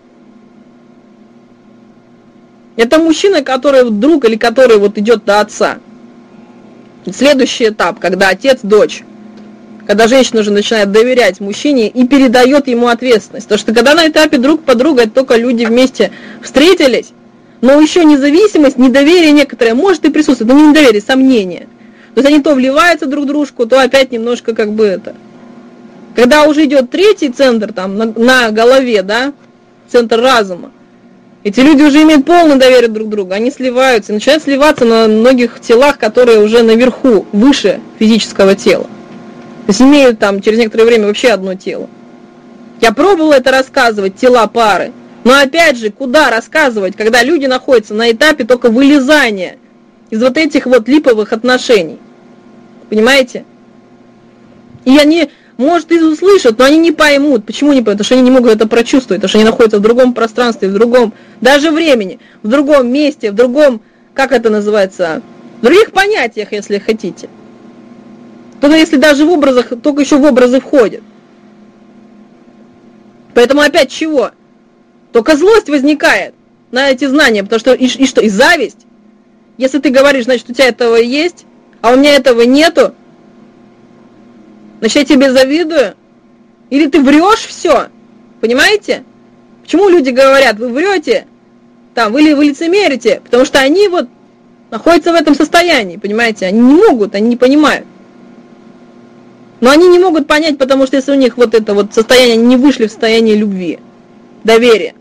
Это мужчина, который друг или который вот идет до отца. Следующий этап, когда отец, дочь. Когда женщина уже начинает доверять мужчине и передает ему ответственность. Потому что когда на этапе друг подруга, это только люди вместе встретились, но еще независимость, недоверие некоторое может и присутствовать, но не недоверие, сомнение. То есть они то вливаются друг в дружку, то опять немножко как бы это. Когда уже идет третий центр там на, на голове, да, центр разума, эти люди уже имеют полное доверие друг к другу, они сливаются, начинают сливаться на многих телах, которые уже наверху, выше физического тела. То есть имеют там через некоторое время вообще одно тело. Я пробовала это рассказывать, тела пары, но опять же, куда рассказывать, когда люди находятся на этапе только вылезания из вот этих вот липовых отношений. Понимаете? И они, может, и услышат, но они не поймут. Почему не поймут? Потому что они не могут это прочувствовать, потому что они находятся в другом пространстве, в другом, даже времени, в другом месте, в другом, как это называется, в других понятиях, если хотите. Только если даже в образах, только еще в образы входят. Поэтому опять чего? Только злость возникает на эти знания, потому что и, и что, и зависть. Если ты говоришь, значит, у тебя этого есть, а у меня этого нету, значит, я тебе завидую. Или ты врешь все, понимаете? Почему люди говорят, вы врете, там, вы, вы лицемерите, потому что они вот находятся в этом состоянии, понимаете? Они не могут, они не понимают. Но они не могут понять, потому что если у них вот это вот состояние, они не вышли в состояние любви, доверия.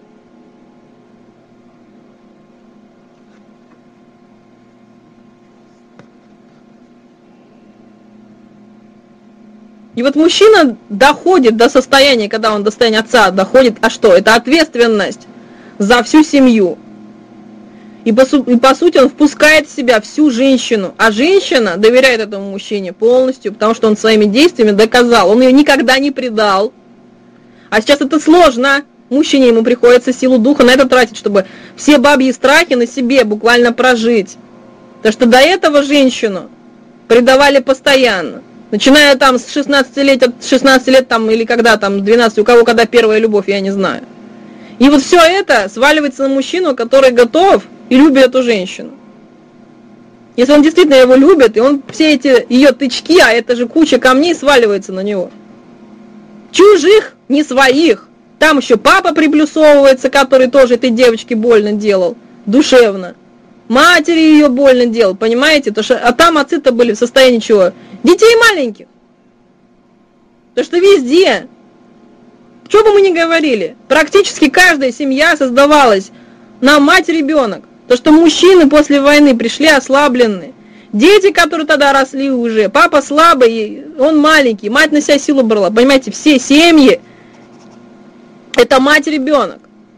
И вот мужчина доходит до состояния, когда он до состояния отца доходит, а что? Это ответственность за всю семью. И по, и по сути он впускает в себя всю женщину, а женщина доверяет этому мужчине полностью, потому что он своими действиями доказал, он ее никогда не предал. А сейчас это сложно, мужчине ему приходится силу духа на это тратить, чтобы все бабьи страхи на себе буквально прожить. Потому что до этого женщину предавали постоянно, начиная там с шестнадцати лет, от шестнадцати лет там или когда там двенадцати, у кого когда первая любовь, я не знаю. И вот все это сваливается на мужчину, который готов и любит эту женщину. Если он действительно его любит, и он все эти ее тычки, а это же куча камней, сваливается на него. Чужих, не своих. Там еще папа приплюсовывается, который тоже этой девочке больно делал, душевно. Матери ее больно делал, понимаете? То, что, а там отцы-то были в состоянии чего? Детей маленьких. То, что везде, что бы мы ни говорили, практически каждая семья создавалась на мать-ребенок. То, что мужчины после войны пришли ослабленные. Дети, которые тогда росли уже, папа слабый, он маленький, мать на себя силу брала. Понимаете, все семьи, это мать-ребенок.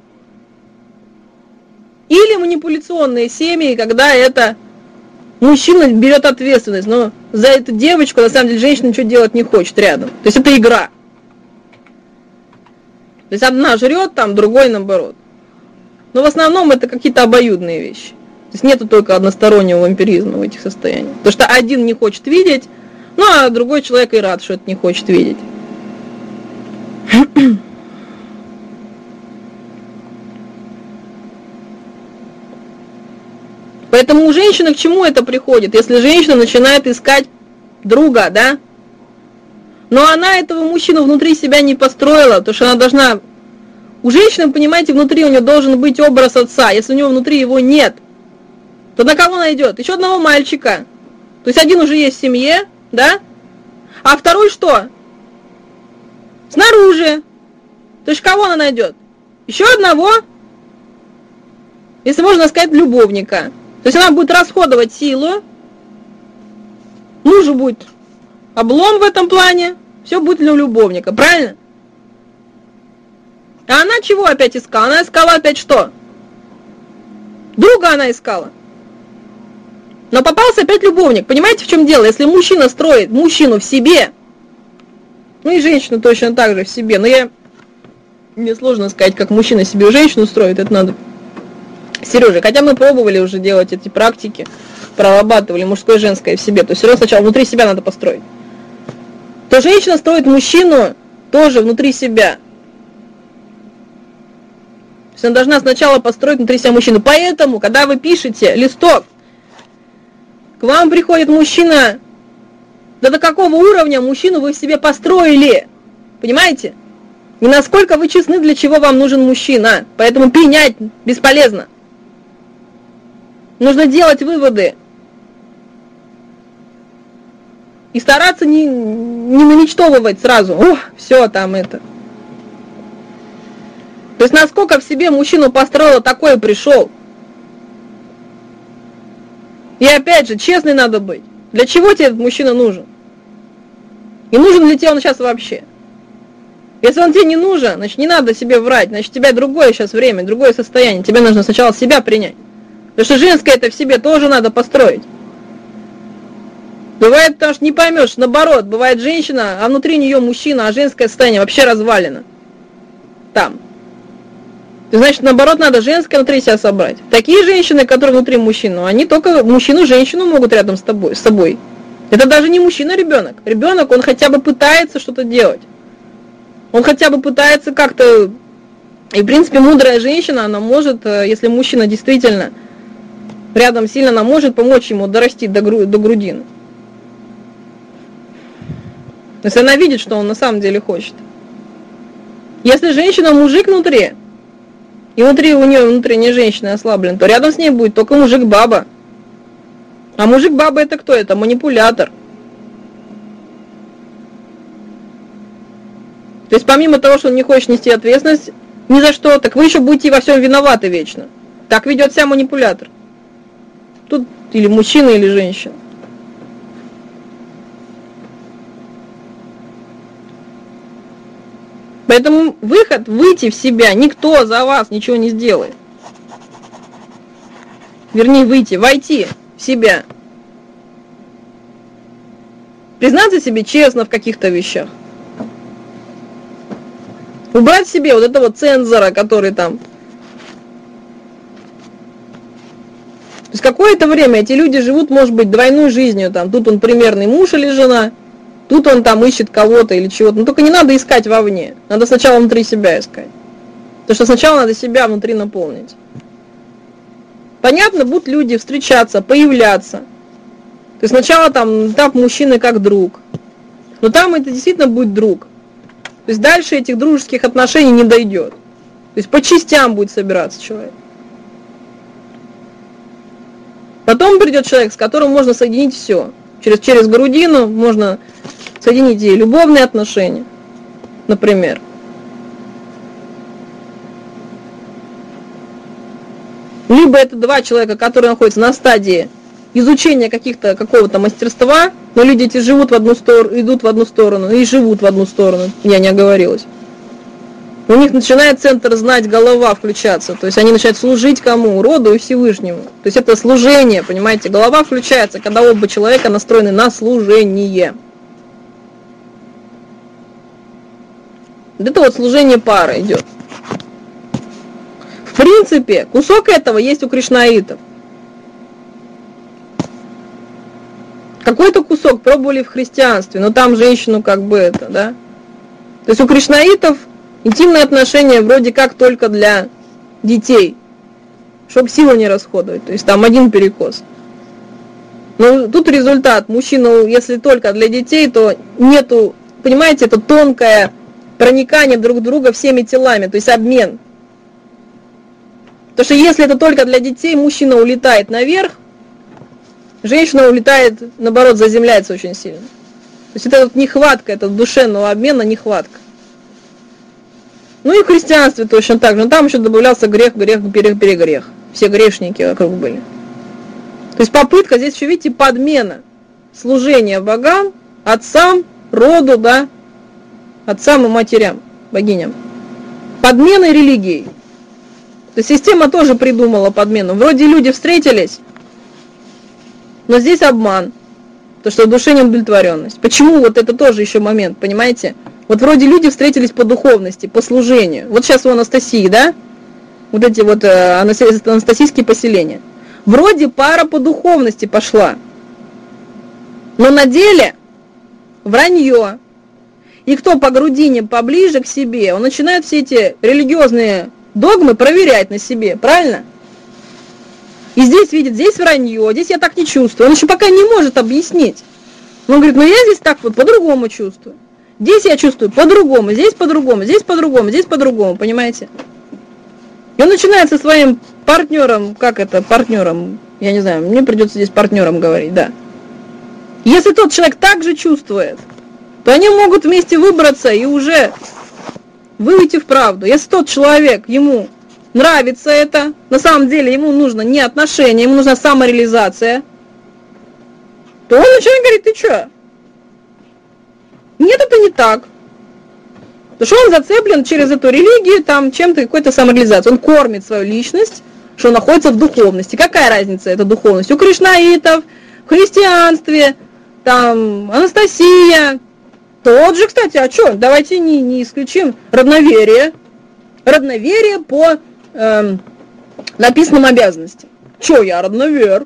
Или манипуляционные семьи, когда это мужчина берет ответственность, но за эту девочку, на самом деле, женщина ничего делать не хочет рядом. То есть это игра. То есть одна жрет, там, другой наоборот. Но в основном это какие-то обоюдные вещи. То есть нету только одностороннего вампиризма в этих состояниях. Потому что один не хочет видеть, ну а другой человек и рад, что это не хочет видеть. Поэтому у женщины к чему это приходит? Если женщина начинает искать друга, да? Но она этого мужчину внутри себя не построила, потому что она должна... У женщины, понимаете, внутри у нее должен быть образ отца. Если у него внутри его нет, то на кого она идет? Еще одного мальчика. То есть один уже есть в семье, да? А второй что? Снаружи. То есть кого она найдет? Еще одного, если можно сказать, любовника. То есть она будет расходовать силу Мужу будет облом в этом плане, все будет для любовника, правильно? А она чего опять искала? Она искала опять что? Друга она искала. Но попался опять любовник. Понимаете, в чем дело? Если мужчина строит мужчину в себе, ну и женщину точно так же в себе, но я... Мне сложно сказать, как мужчина себе женщину строит, это надо Сережа. Хотя мы пробовали уже делать эти практики, прорабатывали мужское и женское в себе. То есть все равно сначала внутри себя надо построить. То женщина строит мужчину тоже внутри себя. То есть она должна сначала построить внутри себя мужчину. Поэтому, когда вы пишете листок, к вам приходит мужчина, да до какого уровня мужчину вы в себе построили? Понимаете? И насколько вы честны, для чего вам нужен мужчина. Поэтому пенять бесполезно. Нужно делать выводы. И стараться не, не намечтовывать сразу. О, все там это. То есть насколько в себе мужчину построила, такой и пришел. И опять же, честный надо быть. Для чего тебе этот мужчина нужен? И нужен ли тебе он сейчас вообще? Если он тебе не нужен, значит не надо себе врать. Значит, у тебя другое сейчас время, другое состояние. Тебе нужно сначала себя принять. Потому что женское это в себе тоже надо построить. Бывает, потому что не поймешь, наоборот, бывает женщина, а внутри нее мужчина, а женское состояние вообще развалено. Там. Значит, наоборот, надо женское внутри себя собрать. Такие женщины, которые внутри мужчину, они только мужчину-женщину могут рядом с тобой, с собой. Это даже не мужчина-ребенок. Ребенок, он хотя бы пытается что-то делать. Он хотя бы пытается как-то... И, в принципе, мудрая женщина, она может, если мужчина действительно рядом сильно, она может помочь ему дорасти до, гру... до грудины. Если она видит, что он на самом деле хочет. Если женщина мужик внутри, и внутри у нее внутренняя женщина ослаблена, то рядом с ней будет только мужик-баба. А мужик-баба это кто? Это манипулятор. То есть помимо того, что он не хочет нести ответственность ни за что, так вы еще будете во всем виноваты вечно. Так ведет себя манипулятор. Тут или мужчина, или женщина. Поэтому выход, выйти в себя, никто за вас ничего не сделает. Вернее, выйти, войти в себя. Признаться себе честно в каких-то вещах. Убрать в себе вот этого цензора, который там. То есть какое-то время эти люди живут, может быть, двойной жизнью. Там. Тут он примерный муж или жена, тут он там ищет кого-то или чего-то. Но только не надо искать вовне. Надо сначала внутри себя искать. Потому что сначала надо себя внутри наполнить. Понятно, будут люди встречаться, появляться. То есть сначала там этап мужчины как друг. Но там это действительно будет друг. То есть дальше этих дружеских отношений не дойдет. То есть по частям будет собираться человек. Потом придет человек, с которым можно соединить все. Через, через грудину можно соединить и любовные отношения, например. Либо это два человека, которые находятся на стадии изучения каких-то, какого-то мастерства, но люди эти живут в одну сторону, идут в одну сторону и живут в одну сторону, я не оговорилась. У них начинает центр знать, голова включаться, то есть они начинают служить кому? Роду и Всевышнему. То есть это служение, понимаете, голова включается, когда оба человека настроены на служение. Вот это вот служение пары идет. В принципе, кусок этого есть у кришнаитов. Какой-то кусок пробовали в христианстве, но там женщину как бы это, да. То есть у кришнаитов интимные отношения вроде как только для детей, чтобы силу не расходовать, то есть там один перекос. Но тут результат, мужчина, если только для детей, то нету, понимаете, это тонкое проникание друг в друга всеми телами, то есть обмен. Потому что если это только для детей, мужчина улетает наверх, женщина улетает, наоборот, заземляется очень сильно. То есть это вот нехватка, это душевного обмена нехватка. Ну и в христианстве точно так же. Но там еще добавлялся грех, грех, перегрех. Все грешники вокруг были. То есть попытка здесь еще, видите, подмена. служение богам, отцам, роду, да, отцам и матерям, богиням. Подменой религией. То есть система тоже придумала подмену. Вроде люди встретились, но здесь обман. То, что в душе неудовлетворенность. Почему? Вот это тоже еще момент, понимаете? Вот вроде люди встретились по духовности, по служению. Вот сейчас у Анастасии, да? Вот эти вот э, анастасийские поселения. Вроде пара по духовности пошла. Но на деле вранье. И кто по грудине поближе к себе, он начинает все эти религиозные догмы проверять на себе, правильно? И здесь видит, здесь вранье, здесь я так не чувствую. Он еще пока не может объяснить. Он говорит, ну я здесь так вот по-другому чувствую. Здесь я чувствую по-другому, здесь по-другому, здесь по-другому, здесь по-другому, понимаете? И он начинает со своим партнером, как это, партнером, я не знаю, мне придется здесь партнером говорить, да. Если тот человек так же чувствует, то они могут вместе выбраться и уже выйти в правду. Если тот человек, ему нравится это, на самом деле ему нужно не отношения, ему нужна самореализация, то он начинает говорить, ты что? Нет, это не так. Потому что он зацеплен через эту религию, там чем-то какой-то самореализацией. Он кормит свою личность, что он находится в духовности. Какая разница, это духовность? У кришнаитов, в христианстве, там, Анастасия. Тот же, кстати, а что? Давайте не, не исключим родноверие. Родноверие по э, написанным обязанностям. Что я родновер?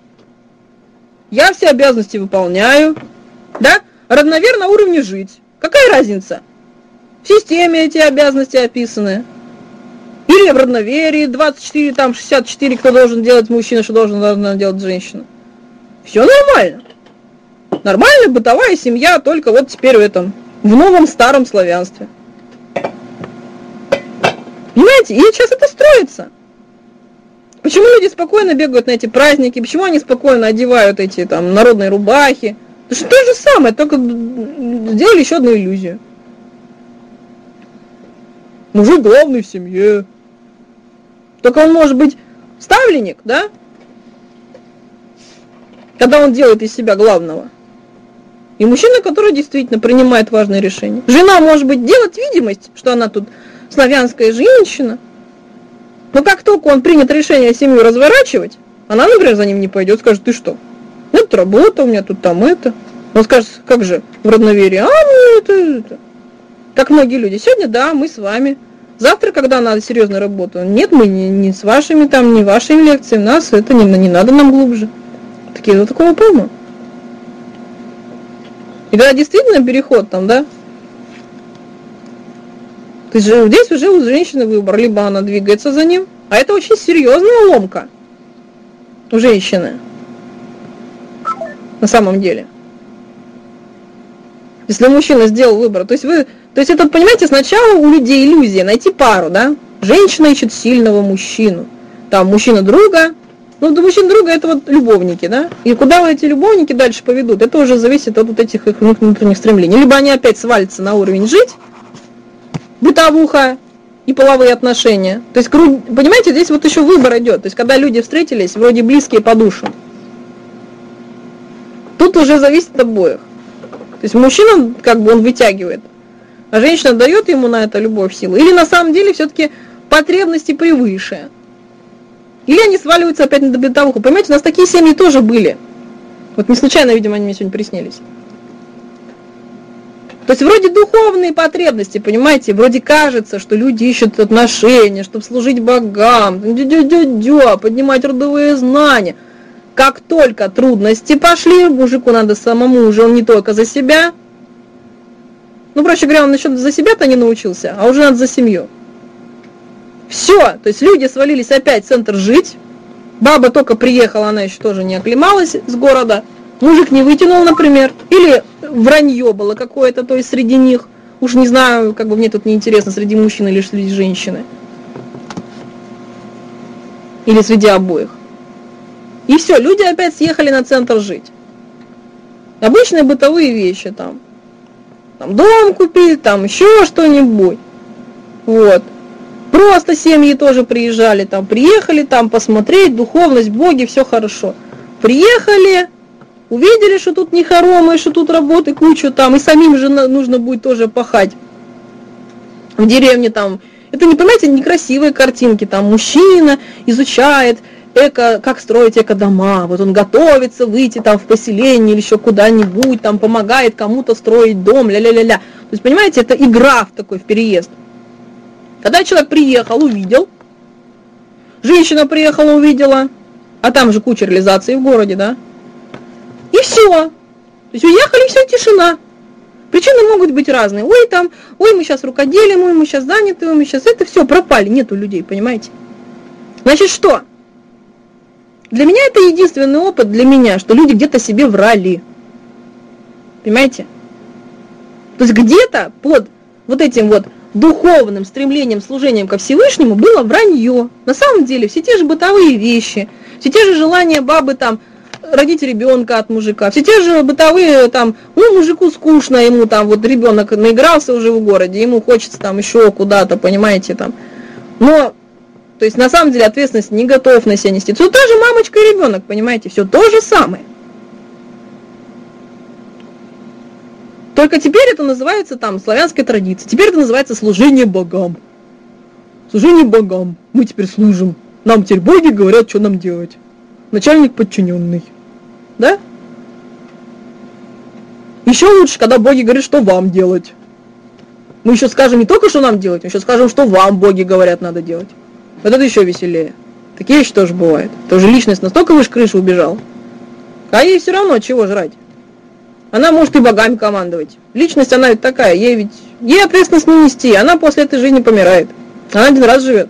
Я все обязанности выполняю. Да? Родновер на уровне жить. Какая разница? В системе эти обязанности описаны. Или в родноверии двадцать четыре, там шестьдесят четыре, кто должен делать мужчина, что должен, должна делать женщина. Все нормально. Нормальная бытовая семья, только вот теперь в этом, в новом старом славянстве. Понимаете, и сейчас это строится. Почему люди спокойно бегают на эти праздники, почему они спокойно одевают эти там народные рубахи? Потому что то же самое, только сделали еще одну иллюзию. Мужик главный в семье. Только он может быть ставленник, да? Когда он делает из себя главного. И мужчина, который действительно принимает важные решения. Жена, может быть, делать видимость, что она тут славянская женщина. Но как только он принят решение семью разворачивать, она, например, за ним не пойдет, скажет, ты что? Это работа, у меня тут там это. Он скажет, как же, в родноверии, а, ну это, это. Как многие люди. Сегодня, да, мы с вами. Завтра, когда надо серьезную работу, нет, мы не, не с вашими там, не вашими лекциями, нас это не, не надо нам глубже. Такие до такого полного. И когда действительно переход там, да, то есть здесь уже у женщины выбор, либо она двигается за ним, а это очень серьезная ломка у женщины, на самом деле. Если мужчина сделал выбор, то есть вы, то есть это, понимаете, сначала у людей иллюзия найти пару, да, женщина ищет сильного мужчину, там мужчина друга. Ну, до мужчин друга это вот любовники, да? И куда вот эти любовники дальше поведут, это уже зависит от вот этих их внутренних стремлений. Либо они опять свалятся на уровень жить, бытовуха и половые отношения. То есть, понимаете, здесь вот еще выбор идет. То есть, когда люди встретились, вроде близкие по душу. Тут уже зависит от обоих. То есть, мужчина, как бы он вытягивает, а женщина дает ему на это любовь, силу. Или на самом деле все-таки потребности превыше. Или они сваливаются опять на бытовуху. Понимаете, у нас такие семьи тоже были. Вот не случайно, видимо, они мне сегодня приснились. То есть вроде духовные потребности, понимаете, вроде кажется, что люди ищут отношения, чтобы служить богам, дю-дю-дю-дю, поднимать родовые знания. Как только трудности пошли, мужику надо самому, уже он не только за себя. Ну, проще говоря, он насчет за себя-то не научился, а уже надо за семью. Все, то есть люди свалились опять в центр жить, баба только приехала, она еще тоже не оклемалась с города, мужик не вытянул, например, или вранье было какое-то, то есть среди них, уж не знаю, как бы мне тут не интересно, среди мужчин или среди женщины, или среди обоих. И все, люди опять съехали на центр жить. Обычные бытовые вещи там, там дом купить, там еще что-нибудь, вот. Просто семьи тоже приезжали, там приехали, там посмотреть, духовность, боги, все хорошо. Приехали, увидели, что тут не хоромы, что тут работы кучу там, и самим же нужно будет тоже пахать в деревне там. Это, не понимаете, некрасивые картинки, там мужчина изучает эко, как строить эко-дома, вот он готовится выйти там в поселение или еще куда-нибудь, там помогает кому-то строить дом, ля-ля-ля-ля. То есть, понимаете, это игра в такой, в переезд. Когда человек приехал, увидел, женщина приехала, увидела, а там же куча реализаций в городе, да, и все. То есть уехали, все, тишина. Причины могут быть разные. Ой, там, ой, мы сейчас рукоделием, ой, мы сейчас заняты, ой, мы сейчас это, все, пропали, нету людей, понимаете? Значит, что? Для меня это единственный опыт, для меня, что люди где-то себе врали. Понимаете? То есть где-то под вот этим вот духовным стремлением, служением ко Всевышнему было вранье. На самом деле все те же бытовые вещи, все те же желания бабы там родить ребенка от мужика, все те же бытовые там, ну, мужику скучно, ему там вот ребенок наигрался уже в городе, ему хочется там еще куда-то, понимаете, там. Но, то есть на самом деле ответственность не готов на себя нести. Все та же мамочка и ребенок, понимаете, все то же самое. Только теперь это называется там славянская традиция, теперь это называется служение богам. Служение богам. Мы теперь служим. Нам теперь боги говорят, что нам делать. Начальник подчиненный. Да? Еще лучше, когда боги говорят, что вам делать. Мы еще скажем не только, что нам делать, мы еще скажем, что вам боги говорят, надо делать. Вот это еще веселее. Такие вещи тоже бывают. Тоже личность настолько выше крыши убежала. А ей все равно чего жрать. Она может и богами командовать. Личность, она ведь такая, ей ведь, ей ответственность не нести, она после этой жизни помирает. Она один раз живет.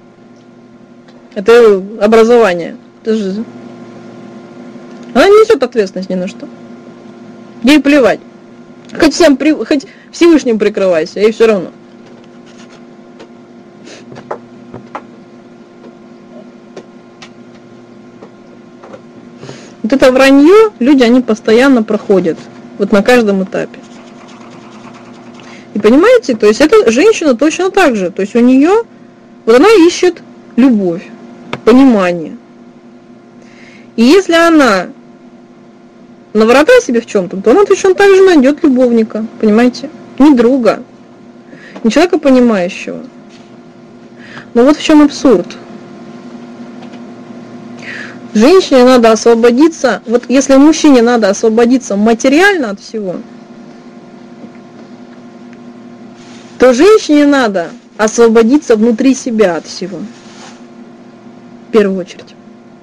Это образование. Это же... Она не несет ответственность ни на что. Ей плевать. Хоть всем, при... хоть Всевышним прикрывайся, ей все равно. Вот это вранье люди, они постоянно проходят. Вот на каждом этапе. И понимаете, то есть эта женщина точно так же. То есть у нее, вот она ищет любовь, понимание. И если она наврата себе в чем-то, то она точно так же найдет любовника, понимаете? Не друга, не человека понимающего. Но вот в чем абсурд. Женщине надо освободиться, вот если мужчине надо освободиться материально от всего, то женщине надо освободиться внутри себя от всего. В первую очередь.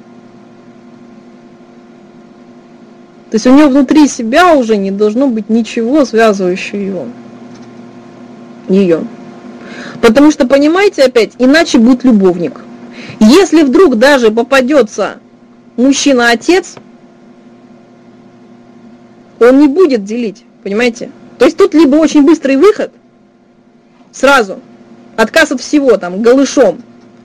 То есть у нее внутри себя уже не должно быть ничего, связывающего его. Ее. Потому что, понимаете, опять, иначе будет любовник. Если вдруг даже попадется мужчина-отец, он не будет делить, понимаете? То есть тут либо очень быстрый выход, сразу, отказ от всего, там, голышом,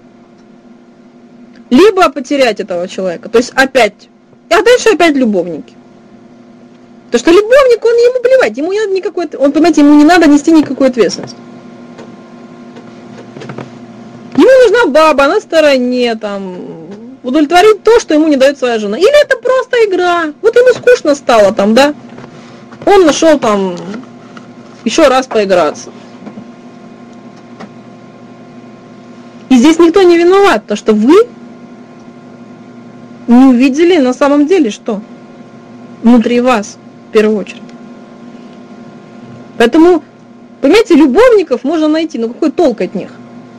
либо потерять этого человека, то есть опять, а дальше опять любовники. Потому что любовник, он ему плевать, ему не надо никакой, он, понимаете, ему не надо нести никакой ответственности. Ему нужна баба на стороне, там, удовлетворить то, что ему не дает своя жена. Или это просто игра. Вот ему скучно стало там, да? Он нашел там еще раз поиграться. И здесь никто не виноват, потому что вы не увидели на самом деле, что внутри вас, в первую очередь. Поэтому, понимаете, любовников можно найти, но какой толк от них?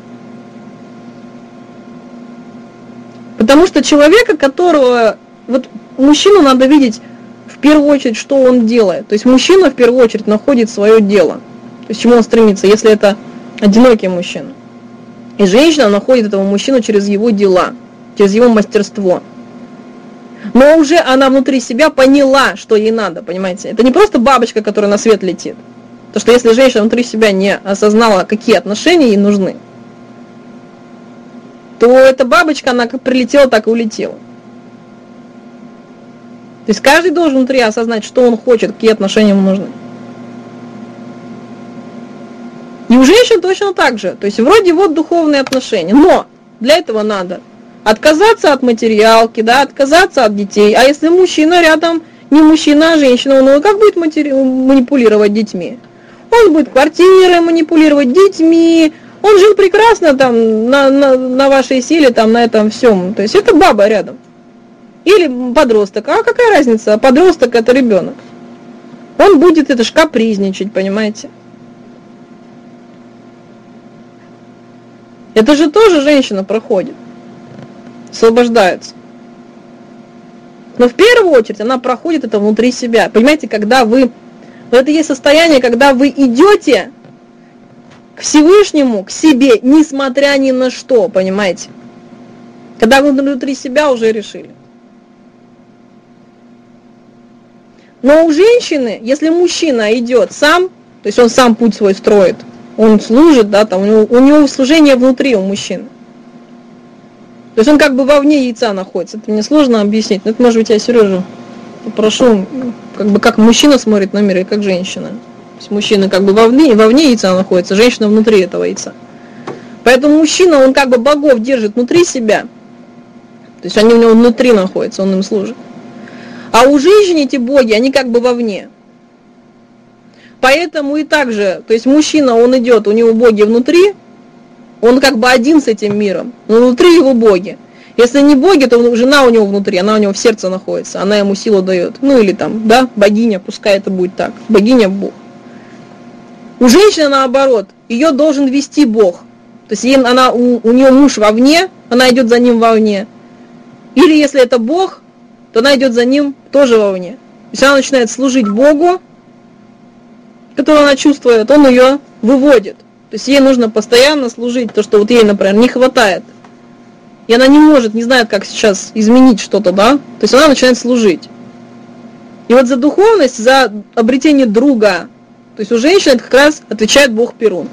Потому что человека, которого... Вот мужчину надо видеть в первую очередь, что он делает. То есть мужчина в первую очередь находит свое дело. То есть к чему он стремится, если это одинокий мужчина. И женщина находит этого мужчину через его дела, через его мастерство. Но уже она внутри себя поняла, что ей надо, понимаете. Это не просто бабочка, которая на свет летит. Потому что если женщина внутри себя не осознала, какие отношения ей нужны, то эта бабочка, она как прилетела, так и улетела. То есть каждый должен внутри осознать, что он хочет, какие отношения ему нужны. И у женщин точно так же. То есть вроде вот духовные отношения, но для этого надо отказаться от материалки, да, отказаться от детей. А если мужчина рядом не мужчина, а женщина, он как будет матери... манипулировать детьми? Он будет квартирой манипулировать, детьми. Он жил прекрасно там на, на, на вашей силе, там на этом всем. То есть это баба рядом. Или подросток. А какая разница? Подросток это ребенок. Он будет это ж капризничать, понимаете? Это же тоже женщина проходит. Освобождается. Но в первую очередь она проходит это внутри себя. Понимаете, когда вы... Вот это есть состояние, когда вы идете к Всевышнему, к себе, несмотря ни на что, понимаете? Когда вы внутри себя уже решили. Но у женщины, если мужчина идет сам, то есть он сам путь свой строит, он служит, да, там у него, у него служение внутри у мужчины. То есть он как бы вовне яйца находится. Это мне сложно объяснить. Но это, может быть, я Сережу попрошу, как бы как мужчина смотрит на мир и как женщина. То есть мужчина как бы вовне, вовне яйца находится, женщина внутри этого яйца. Поэтому мужчина, он как бы богов держит внутри себя. То есть они у него внутри находятся, он им служит. А у женщин эти боги, они как бы вовне. Поэтому и так же, то есть мужчина, он идет, у него боги внутри, он как бы один с этим миром, но внутри его боги. Если не боги, то жена у него внутри, она у него в сердце находится, она ему силу дает. Ну или там, да, богиня, пускай это будет так, богиня Бог. У женщины наоборот, ее должен вести Бог. То есть ей, она, у, у нее муж вовне, она идет за ним вовне. Или если это Бог, то она идет за ним тоже вовне. То есть она начинает служить Богу, которую она чувствует, он ее выводит. То есть ей нужно постоянно служить, то, что вот ей, например, не хватает. И она не может, не знает, как сейчас изменить что-то, да? То есть она начинает служить. И вот за духовность, за обретение друга, то есть у женщины это как раз отвечает Бог Перун.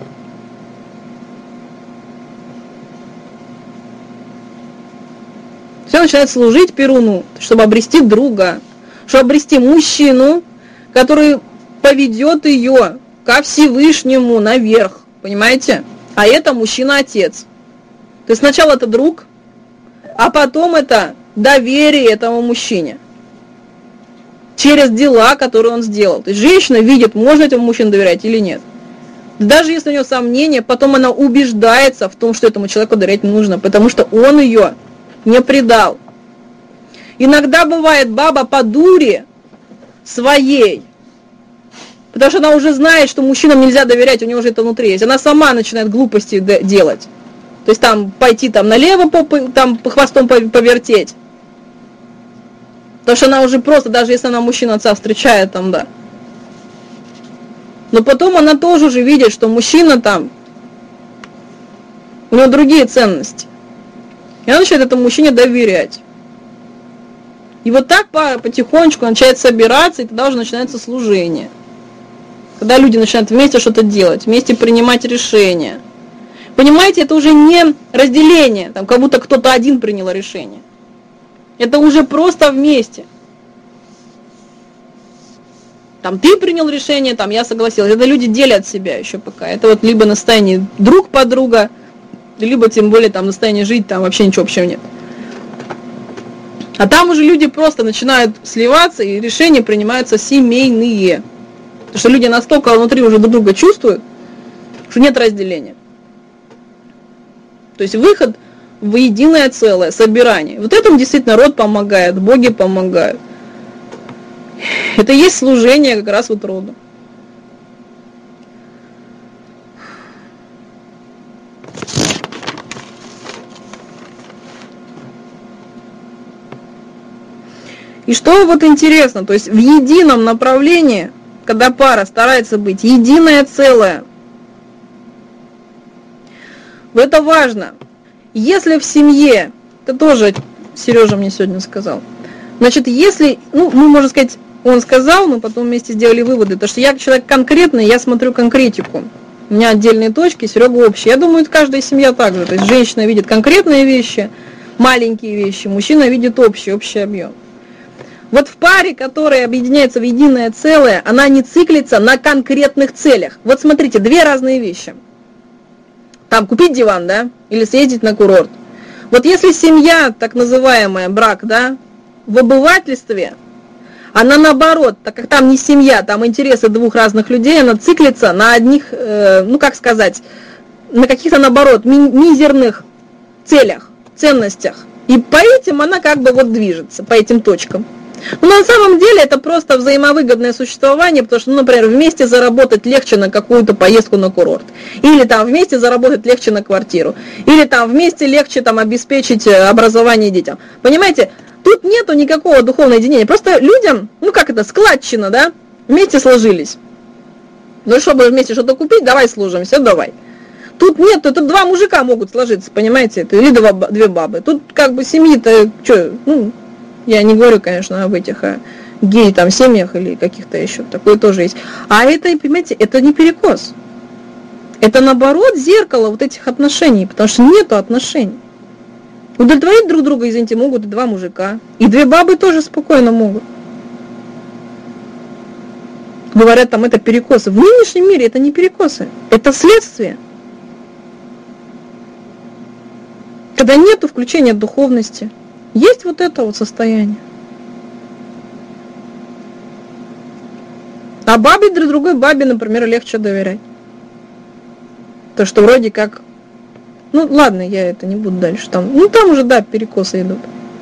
Все начинает служить Перуну, чтобы обрести друга, чтобы обрести мужчину, который поведет ее ко Всевышнему наверх, понимаете? А это мужчина-отец. То есть сначала это друг, а потом это доверие этому мужчине. Через дела, которые он сделал. То есть женщина видит, можно этому мужчине доверять или нет. Даже если у нее сомнения, потом она убеждается в том, что этому человеку доверять не нужно, потому что он ее не предал. Иногда бывает баба по дуре своей, потому что она уже знает, что мужчинам нельзя доверять, у нее уже это внутри есть. Она сама начинает глупости делать. То есть там пойти там налево, там по хвостом повертеть. Потому что она уже просто, даже если она мужчина отца встречает там, да. Но потом она тоже уже видит, что мужчина там, у него другие ценности. И она начинает этому мужчине доверять. И вот так потихонечку начинает собираться, и тогда уже начинается служение. Когда люди начинают вместе что-то делать, вместе принимать решения. Понимаете, это уже не разделение, там, как будто кто-то один принял решение. Это уже просто вместе. Там ты принял решение, там я согласилась. Это люди делят себя еще пока. Это вот либо на состоянии друг подруга, либо тем более там на состоянии жить, там вообще ничего общего нет. А там уже люди просто начинают сливаться, и решения принимаются семейные. Потому что люди настолько внутри уже друг друга чувствуют, что нет разделения. То есть выход в единое целое, собирание. Вот этому действительно род помогает, боги помогают. Это и есть служение как раз вот роду. И что вот интересно, то есть в едином направлении, когда пара старается быть единое целое, это важно. Если в семье, это тоже Сережа мне сегодня сказал, значит, если, ну, мы, можно сказать, он сказал, мы потом вместе сделали выводы, потому что я человек конкретный, я смотрю конкретику. У меня отдельные точки, Серега общие. Я думаю, каждая семья так же. То есть женщина видит конкретные вещи, маленькие вещи, мужчина видит общий, общий объем. Вот в паре, которая объединяется в единое целое, она не циклится на конкретных целях. Вот смотрите, две разные вещи. Там купить диван, да, или съездить на курорт. Вот если семья, так называемая брак, да, в обывательстве, Она наоборот, так как там не семья, там интересы двух разных людей, она циклится на одних, э, ну как сказать, на каких-то наоборот ми- мизерных целях, ценностях. И по этим она как бы вот движется, по этим точкам. Но на самом деле это просто взаимовыгодное существование, потому что, ну, например, вместе заработать легче на какую-то поездку на курорт, или там вместе заработать легче на квартиру, или там вместе легче там обеспечить образование детям. Понимаете, тут нету никакого духовного единения, просто людям, ну как это, складчина, да, вместе сложились. Ну, чтобы вместе что-то купить, давай служимся, давай. Тут нет, тут два мужика могут сложиться, понимаете, это, или два, две бабы. Тут как бы семьи-то, что, ну... Я не говорю, конечно, об этих о гей там семьях или каких-то еще, такое тоже есть. А это, понимаете, это не перекос. Это наоборот зеркало вот этих отношений, потому что нету отношений. Удовлетворить друг друга, извините, могут и два мужика. И две бабы тоже спокойно могут. Говорят, там это перекосы. В нынешнем мире это не перекосы, это следствие. Когда нету включения духовности, есть вот это вот состояние. А бабе, другой бабе, например, легче доверять. То, что вроде как... Ну, ладно, я это не буду дальше. Там, ну, там уже, да, перекосы идут.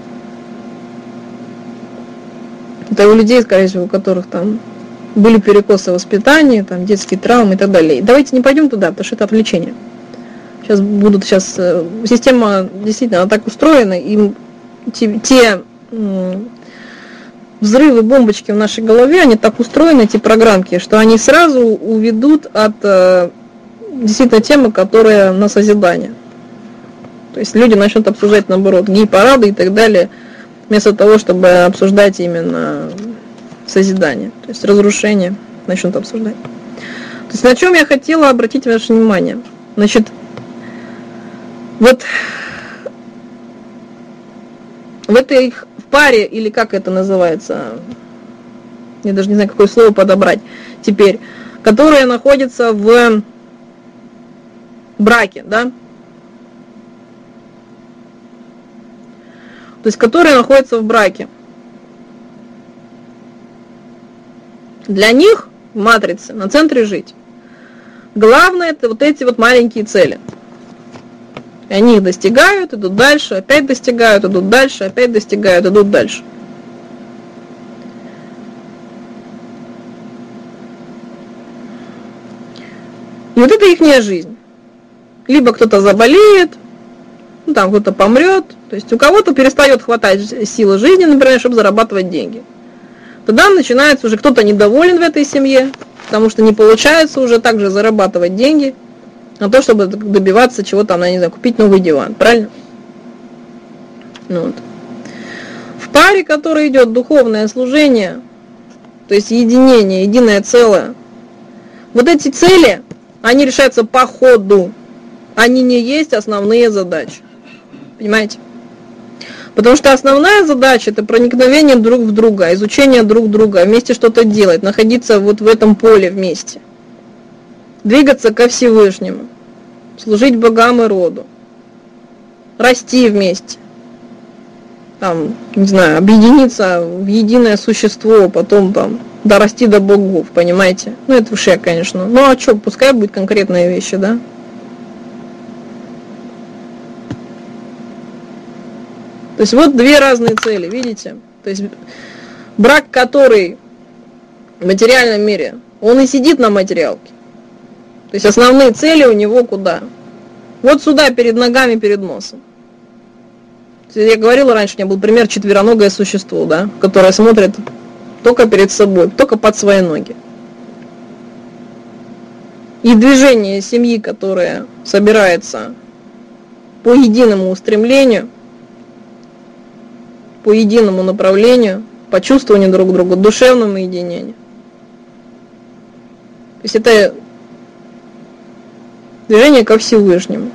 Это у людей, скорее всего, у которых там были перекосы воспитания, там, детские травмы и так далее. Давайте не пойдем туда, потому что это отвлечение. Сейчас будут... Сейчас система действительно она так устроена, и те, те м, взрывы, бомбочки в нашей голове, они так устроены, эти программки, что они сразу уведут от э, действительно темы, которая на созидание. То есть люди начнут обсуждать, наоборот, гей-парады и так далее, вместо того, чтобы обсуждать именно созидание, то есть разрушение начнут обсуждать. То есть на чем я хотела обратить ваше внимание? Значит, вот... В этой в паре, или как это называется, я даже не знаю, какое слово подобрать теперь, которая находится в браке, да? То есть, которые находятся в браке. Для них в матрице, на центре жить, главное это вот эти вот маленькие цели. И они их достигают, идут дальше, опять достигают, идут дальше, опять достигают, идут дальше. И вот это ихняя жизнь. Либо кто-то заболеет, ну, там кто-то помрет, то есть у кого-то перестает хватать силы жизни, например, чтобы зарабатывать деньги. Тогда начинается уже кто-то недоволен в этой семье, потому что не получается уже так же зарабатывать деньги, на то, чтобы добиваться чего-то, я не знаю, купить новый диван, правильно? Ну, вот. В паре, которой идет духовное служение, то есть единение, единое целое, вот эти цели, они решаются по ходу, они не есть основные задачи, понимаете? Потому что основная задача это проникновение друг в друга, изучение друг друга, вместе что-то делать, находиться вот в этом поле вместе. Двигаться ко Всевышнему, служить богам и роду, расти вместе, там, не знаю, объединиться в единое существо, потом там дорасти до богов, понимаете? Ну, это уж я, конечно. Ну, а что, пускай будет конкретные вещи, да? То есть вот две разные цели, видите? То есть брак, который в материальном мире, он и сидит на материалке. То есть основные цели у него куда? Вот сюда, перед ногами, перед носом. Я говорила раньше, у меня был пример четвероногое существо, да, которое смотрит только перед собой, только под свои ноги. И движение семьи, которое собирается по единому устремлению, по единому направлению, по чувствованию друг друга, душевному единению. То есть это движение ко Всевышнему.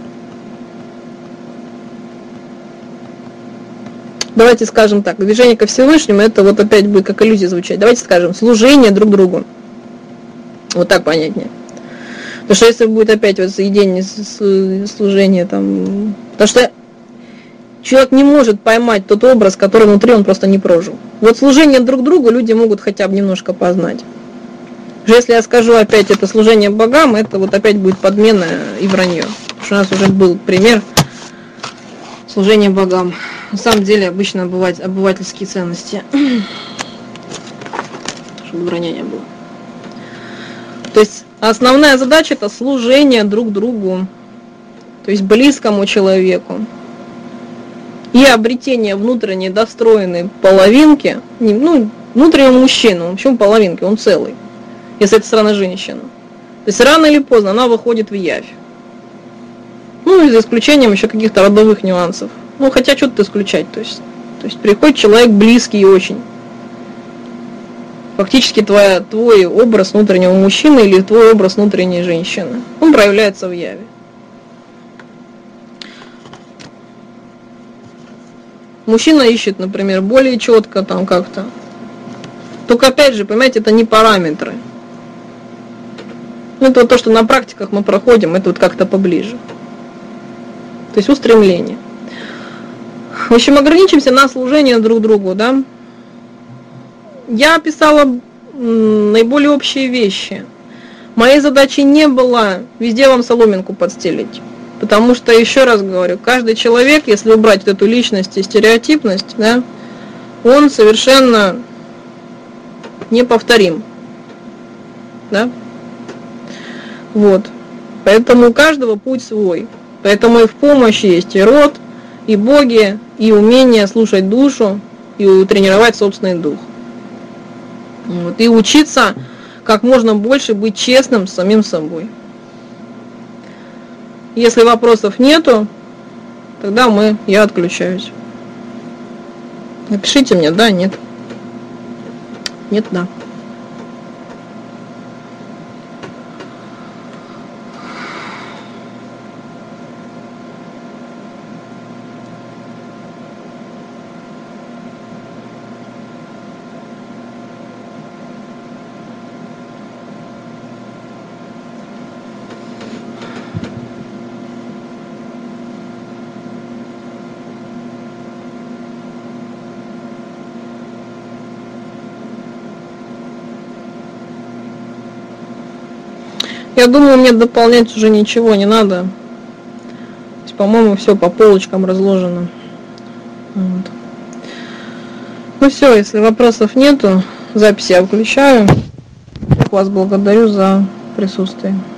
Давайте скажем так, движение ко Всевышнему, это вот опять будет как иллюзия звучать. Давайте скажем, служение друг другу. Вот так понятнее. Потому что если будет опять вот соединение, служение там... Потому что человек не может поймать тот образ, который внутри он просто не прожил. Вот служение друг другу люди могут хотя бы немножко познать. Уже если я скажу опять это служение богам, это вот опять будет подмена и вранье. Потому что у нас уже был пример служения богам. На самом деле обычно бывают обывательские ценности. Чтобы вранья не было. То есть основная задача это служение друг другу. То есть близкому человеку. И обретение внутренней достроенной половинки, ну, внутреннего мужчины, почему половинки, он целый, если это страна женщина. То есть рано или поздно она выходит в явь. Ну, и за исключением еще каких-то родовых нюансов. Ну, хотя что-то исключать, то есть, то есть приходит человек близкий очень. Фактически твоя, твой образ внутреннего мужчины или твой образ внутренней женщины, он проявляется в яве. Мужчина ищет, например, более четко там как-то. Только опять же, понимаете, это не параметры. Это вот то, что на практиках мы проходим, это вот как-то поближе. То есть устремление. В общем, ограничимся на служение друг другу, да. Я описала наиболее общие вещи. Моей задачей не было везде вам соломинку подстелить. Потому что, еще раз говорю, каждый человек, если убрать эту личность и стереотипность, да, он совершенно неповторим. Да? Вот. Поэтому у каждого путь свой. Поэтому и в помощь есть и род, и боги, и умение слушать душу, и тренировать собственный дух. Вот. И учиться как можно больше быть честным с самим собой. Если вопросов нету, тогда мы, я отключаюсь. Напишите мне, да, нет. Нет, да. Я думаю, мне дополнять уже ничего не надо. То есть, по-моему, все по полочкам разложено. Вот. Ну все, если вопросов нету, запись я включаю. Вас благодарю за присутствие.